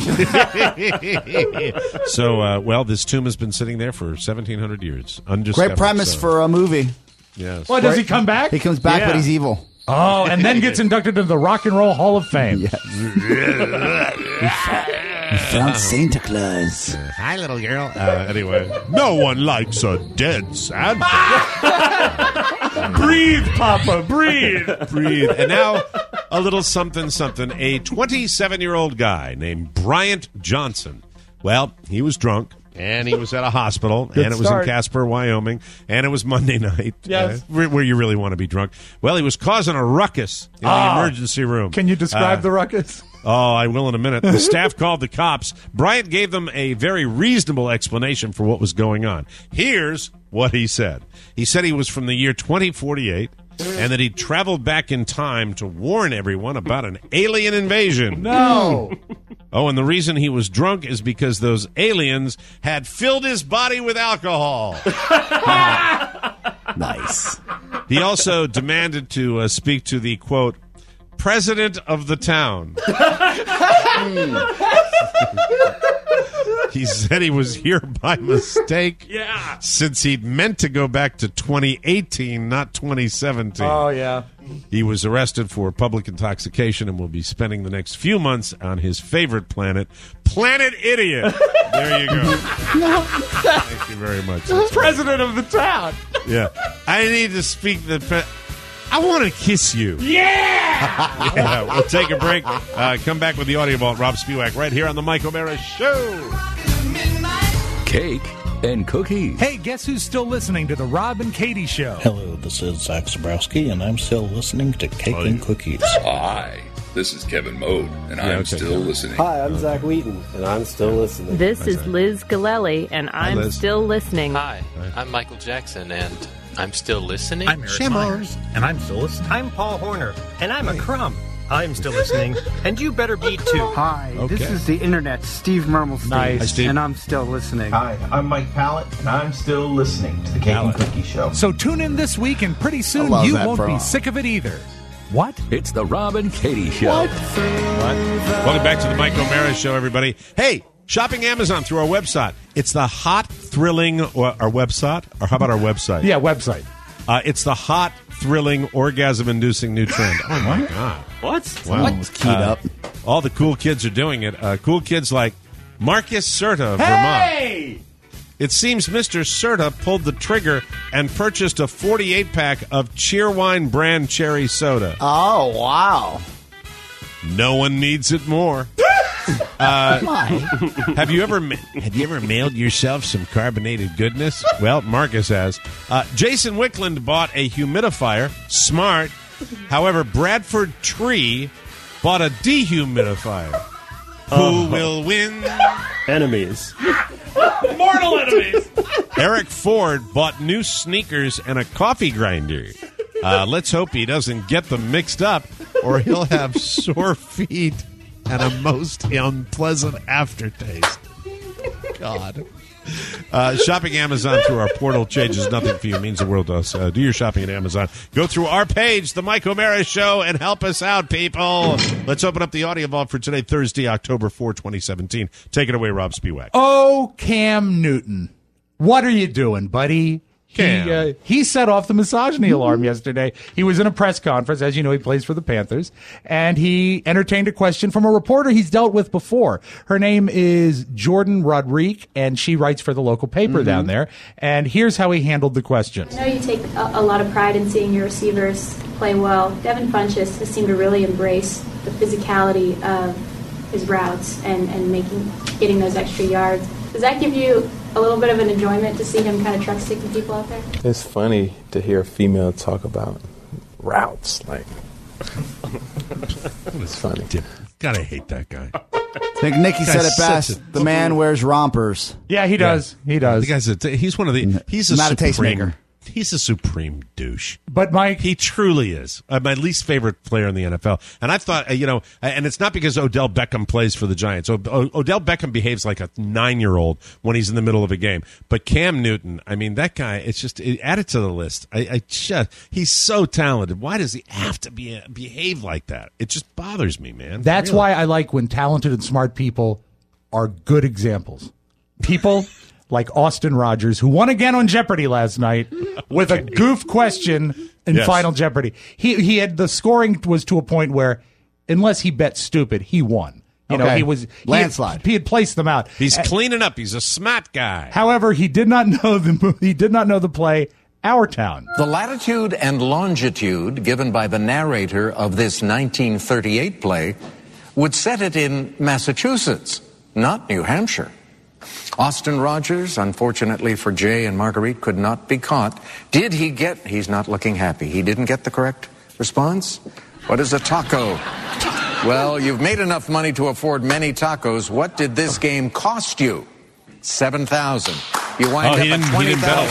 So, this tomb has been sitting there for 1,700 years. Great premise for a movie. Yes. Well, does he come back? He comes back, but he's evil. Oh, and then gets inducted into the Rock and Roll Hall of Fame. Yes. You found Santa Claus. Hi, little girl. Anyway, no one likes a dead Santa. Breathe, Papa, breathe. Breathe. And now, a little something. A 27-year-old guy named Bryant Johnson. Well, he was drunk, and he was at a hospital, and it was in Casper, Wyoming, and it was Monday night. Yes. Where you really want to be drunk. Well, he was causing a ruckus in the emergency room. Can you describe the ruckus? Oh, I will in a minute. The staff called the cops. Bryant gave them a very reasonable explanation for what was going on. Here's what he said. He said he was from the year 2048 and that he traveled back in time to warn everyone about an alien invasion. No. Oh, and the reason he was drunk is because those aliens had filled his body with alcohol. Nice. He also demanded to speak to the, quote, president of the town. He said he was here by mistake. Since he'd meant to go back to 2018, not 2017. Oh, yeah. He was arrested for public intoxication and will be spending the next few months on his favorite planet, Planet Idiot. There you go. Thank you very much. President of the town. Yeah. I need to speak the... I want to kiss you. Yeah! We'll take a break. Come back with the audio vault. Rob Spewak right here on the Mike O'Mara Show. Cake and cookies. Hey, guess who's still listening to the Rob and Katie Show? Hello, this is Zach Zabrowski, and I'm still listening to Cake and Cookies. Hi, this is Kevin Mode, and I'm still listening. Hi, I'm Zach Wheaton, and I'm still listening. This is Liz Galelli, and I'm still listening. Hi, I'm Michael Jackson, and I'm still listening. I'm Eric Myers, and I'm still listening. I'm Paul Horner, and I'm a crumb. I'm still listening, and you better be too. Hi, this is the Internet, Steve Mermelstein, Nice. and I'm still listening. Hi, I'm Mike Pallett, and I'm still listening to the Cake and Cookie Show. So tune in this week, and pretty soon you won't be sick of it either. What? It's the Rob and Katie Show. What? Welcome back to the Mike O'Mara Show, everybody. Hey, shopping Amazon through our website. It's the hot, thrilling, our website? Or how about our website? Yeah, website. It's the hot, thrilling, orgasm-inducing new trend. Oh, my God. What? Wow. It's keyed up. All the cool kids are doing it. Cool kids like Marcus Serta of Hey! Vermont. It seems Mr. Serta pulled the trigger and purchased a 48-pack of Cheerwine brand cherry soda. Oh, wow. No one needs it more. Have you ever mailed yourself some carbonated goodness? Well, Marcus has. Jason Wickland bought a humidifier. Smart. However, Bradford Tree bought a dehumidifier. Who will win? Enemies. Mortal enemies. Eric Ford bought new sneakers and a coffee grinder. Let's hope he doesn't get them mixed up, or he'll have sore feet and a most unpleasant aftertaste. God. Shopping Amazon through our portal changes nothing for you, means the world to us. Do your shopping at Amazon. Go through our page, The Mike O'Mara Show, and help us out, people. Let's open up the audio vault for today, Thursday, October 4, 2017. Take it away, Rob Spiewak. Oh, Cam Newton. What are you doing, buddy? He set off the misogyny alarm yesterday. He was in a press conference. As you know, he plays for the Panthers. And he entertained a question from a reporter he's dealt with before. Her name is Jordan Rodrigue, and she writes for the local paper down there. And here's how he handled the question. I know you take a lot of pride in seeing your receivers play well. Devin Funchess has seemed to really embrace the physicality of his routes and getting those extra yards. Does that give you a little bit of an enjoyment to see him kind of truck sticking people out there? It's funny to hear a female talk about routes. Like, it's funny. Gotta hate that guy. I think Nicky said it best. The man wears rompers. Yeah, he does. Yeah. He does. The guy's he's one of the. He's not a tastemaker. He's a supreme douche. But Mike, he truly is my least favorite player in the NFL. And I thought, and it's not because Odell Beckham plays for the Giants. Odell Beckham behaves like a 9-year-old when he's in the middle of a game. But Cam Newton, I mean, that guy, add it to the list. He's so talented. Why does he have to behave like that? It just bothers me, man. That's why I like when talented and smart people are good examples. People like Austin Rogers, who won again on Jeopardy last night with a goof question in Final Jeopardy. He had the scoring was to a point where, unless he bet stupid, he won. You know, he was landslide. He had placed them out. He's cleaning up. He's a smart guy. However, he did not know the play Our Town. The latitude and longitude given by the narrator of this 1938 play would set it in Massachusetts, not New Hampshire. Austin Rogers, unfortunately for Jay and Marguerite, could not be caught. He's not looking happy. He didn't get the correct response? What is a taco? Well, you've made enough money to afford many tacos. What did this game cost you? $7,000. You wind up at $20,600.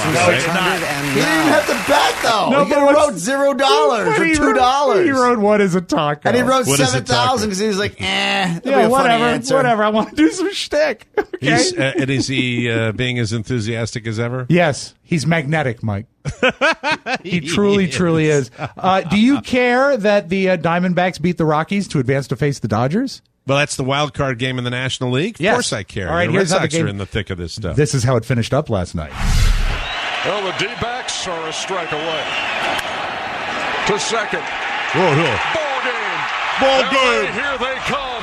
He didn't have to bet, though. No, he wrote $0 or $2. He wrote, what is a taco? And he wrote 7,000 because he was like, whatever. I want to do some shtick. Okay? And is he being as enthusiastic as ever? Yes. He's magnetic, Mike. He truly is. Do you care that the Diamondbacks beat the Rockies to advance to face the Dodgers? Well, that's the wild card game in the National League. Of course I care. All right, the Red Sox are in the thick of this stuff. This is how it finished up last night. Well, the D-backs are a strike away. To second. Ball game. Here they come.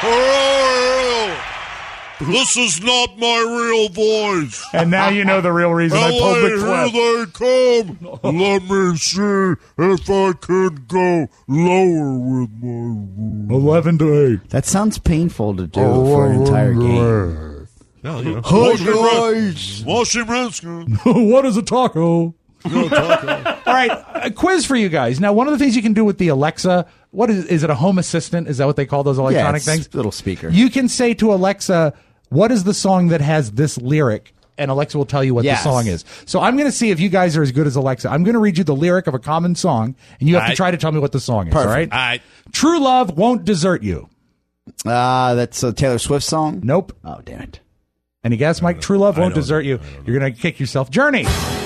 This is not my real voice. And now you know the real reason I pulled the clip. Here they come. Let me see if I can go lower with my 11-8. That sounds painful to do for an entire game. No, Hi, guys. Washington Redskins. What is a taco? All right, a quiz for you guys. Now, one of the things you can do with the Alexa, what is it, a home assistant? Is that what they call those electronic things? Little speaker. You can say to Alexa, what is the song that has this lyric? And Alexa will tell you what the song is. So I'm going to see if you guys are as good as Alexa. I'm going to read you the lyric of a common song, and you have to try to tell me what the song is. Perfect. All right? True Love Won't Desert You. That's a Taylor Swift song? Nope. Oh, damn it. Any guess, Mike? True Love Won't Desert You. You're going to kick yourself. Journey.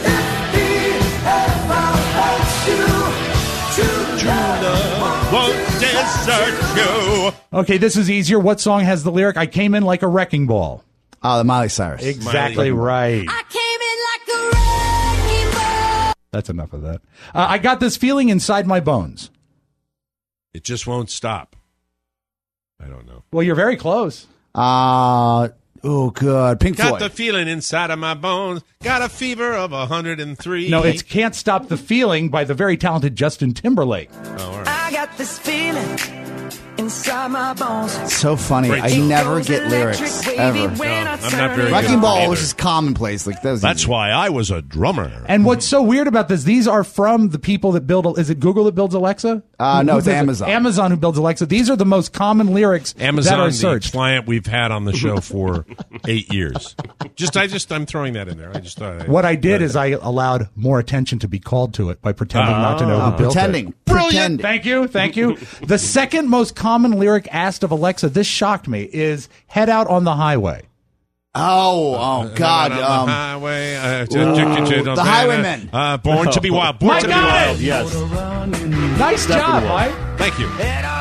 Won't desert you. Okay, this is easier. What song has the lyric, I came in like a wrecking ball? Oh, the Miley Cyrus. Exactly right. I came in like a wrecking ball. That's enough of that. I got this feeling inside my bones. It just won't stop. I don't know. Well, you're very close. Oh, good. Pink Floyd. Got the feeling inside of my bones. Got a fever of 103. No, it's Can't Stop the Feeling by the very talented Justin Timberlake. Oh, all right. I got this feeling inside my bones. It's so funny. I never get lyrics, ever. No, I'm not very Wrecking good Ball either. was just commonplace. Like That's why I was a drummer. And what's so weird about this, these are from the people that build, is it Google that builds Alexa? No, it's Amazon. Amazon who builds Alexa. These are the most common lyrics Amazon, that are the searched. client we've had on the show for 8 years. I'm throwing that in there. I just thought. What I did is I allowed more attention to be called to it by pretending not to know who built it. Brilliant. Thank you. The second most common lyric asked of Alexa, this shocked me, is head out on the highway. Oh, God. On the highway. The Highwaymen. Born to be Wild. Born to be Wild. Yes. Nice job, Mike. Thank you.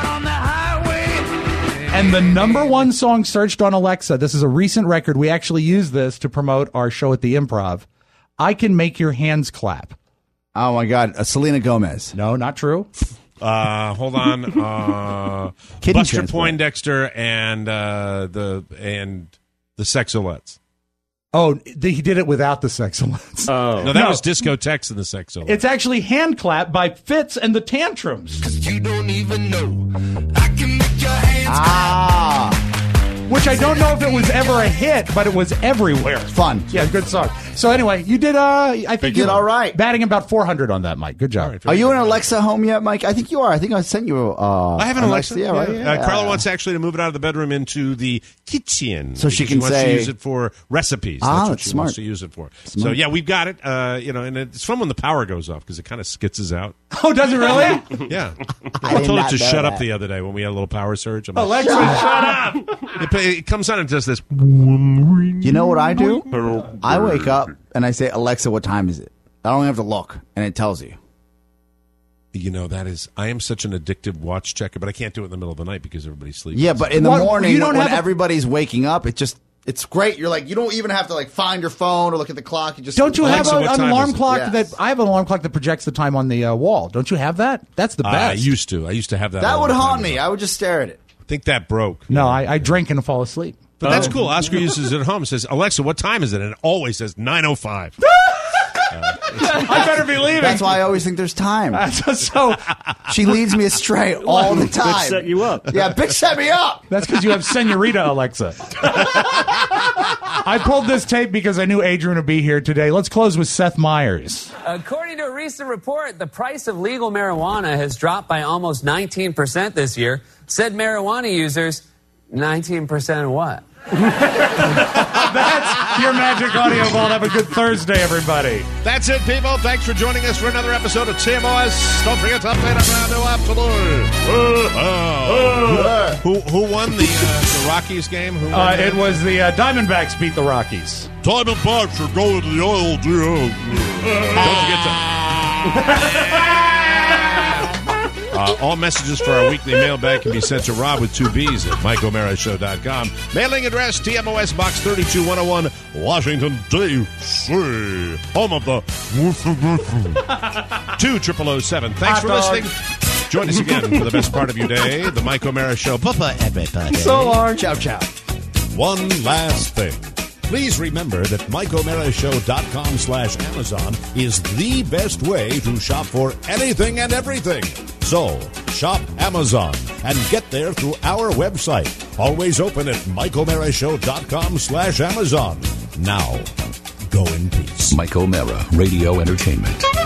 And the number one song searched on Alexa, this is a recent record. We actually use this to promote our show at the Improv. I Can Make Your Hands Clap. Oh, my God. Selena Gomez. No, not true. Hold on. Buster Poindexter and the Sexolettes. Oh, he did it without the Sexolettes. Oh. No, that was Discotex and the Sexolettes. It's actually Hand Clap by Fitz and the Tantrums. 'Cause you don't even know. I can make your hands clap. Which I don't know if it was ever a hit, but it was everywhere. Fun. Yeah, good song. So anyway, you did, I think you did all right. Batting about 400 on that, Mike. Good job. Right, are you in Alexa home yet, Mike? I think you are. I think I sent you I have an Alexa. Yeah, right. Yeah. Carla wants actually to move it out of the bedroom into the kitchen. So she can wants to use it for recipes. That's what she smart. wants to use it for. Smart. So, yeah, we've got it. And it's fun when the power goes off because it kind of skitzes out. Oh, does it really? Yeah. I told it to shut up the other day when we had a little power surge. I'm Alexa, shut up! It comes on and does this. You know what I do? I wake up and I say, Alexa, what time is it? I don't have to look, and it tells you. You know, I am such an addictive watch checker, but I can't do it in the middle of the night because everybody's sleeping. Yeah, but in the morning when everybody's waking up, it's great. You're like, you don't even have to find your phone or look at the clock. You just don't you have Alexa, an alarm clock Yes. I have an alarm clock that projects the time on the wall. Don't you have that? That's the best. I used to have that. That would haunt me. I would just stare at it. I think that broke. No, I drink and fall asleep. But that's cool. Oscar uses it at home. Says, Alexa, what time is it? And it always says 9:05. I better be leaving. That's why I always think there's time. So she leads me astray all the time. Bitch set you up. Yeah, bitch set me up. That's because you have Senorita Alexa. I pulled this tape because I knew Adrian would be here today. Let's close with Seth Meyers. According to a recent report, the price of legal marijuana has dropped by almost 19% this year. Said marijuana users, 19% of what? That's your Magic Audio Vault. Have a good Thursday, everybody. That's it, people. Thanks for joining us for another episode of TMOS. Don't forget to update us around new afternoon. Who won the Rockies game? It was the Diamondbacks beat the Rockies. Diamondbacks are going to the oil deal. Don't forget to... all messages for our weekly mailbag can be sent to Rob with 2 B's at MikeO'MaraShow.com. Mailing address, TMOS Box 32101, Washington, D.C. Home of the 20007. Thanks for listening. Join us again for the best part of your day, the Mike O'Mara Show. Bye-bye, everybody. So long. Ciao, ciao. One last thing. Please remember that MikeO'MaraShow.com/Amazon is the best way to shop for anything and everything. So, shop Amazon and get there through our website. Always open at MikeO'MaraShow.com/Amazon. Now, go in peace. Mike O'Mara, Radio Entertainment.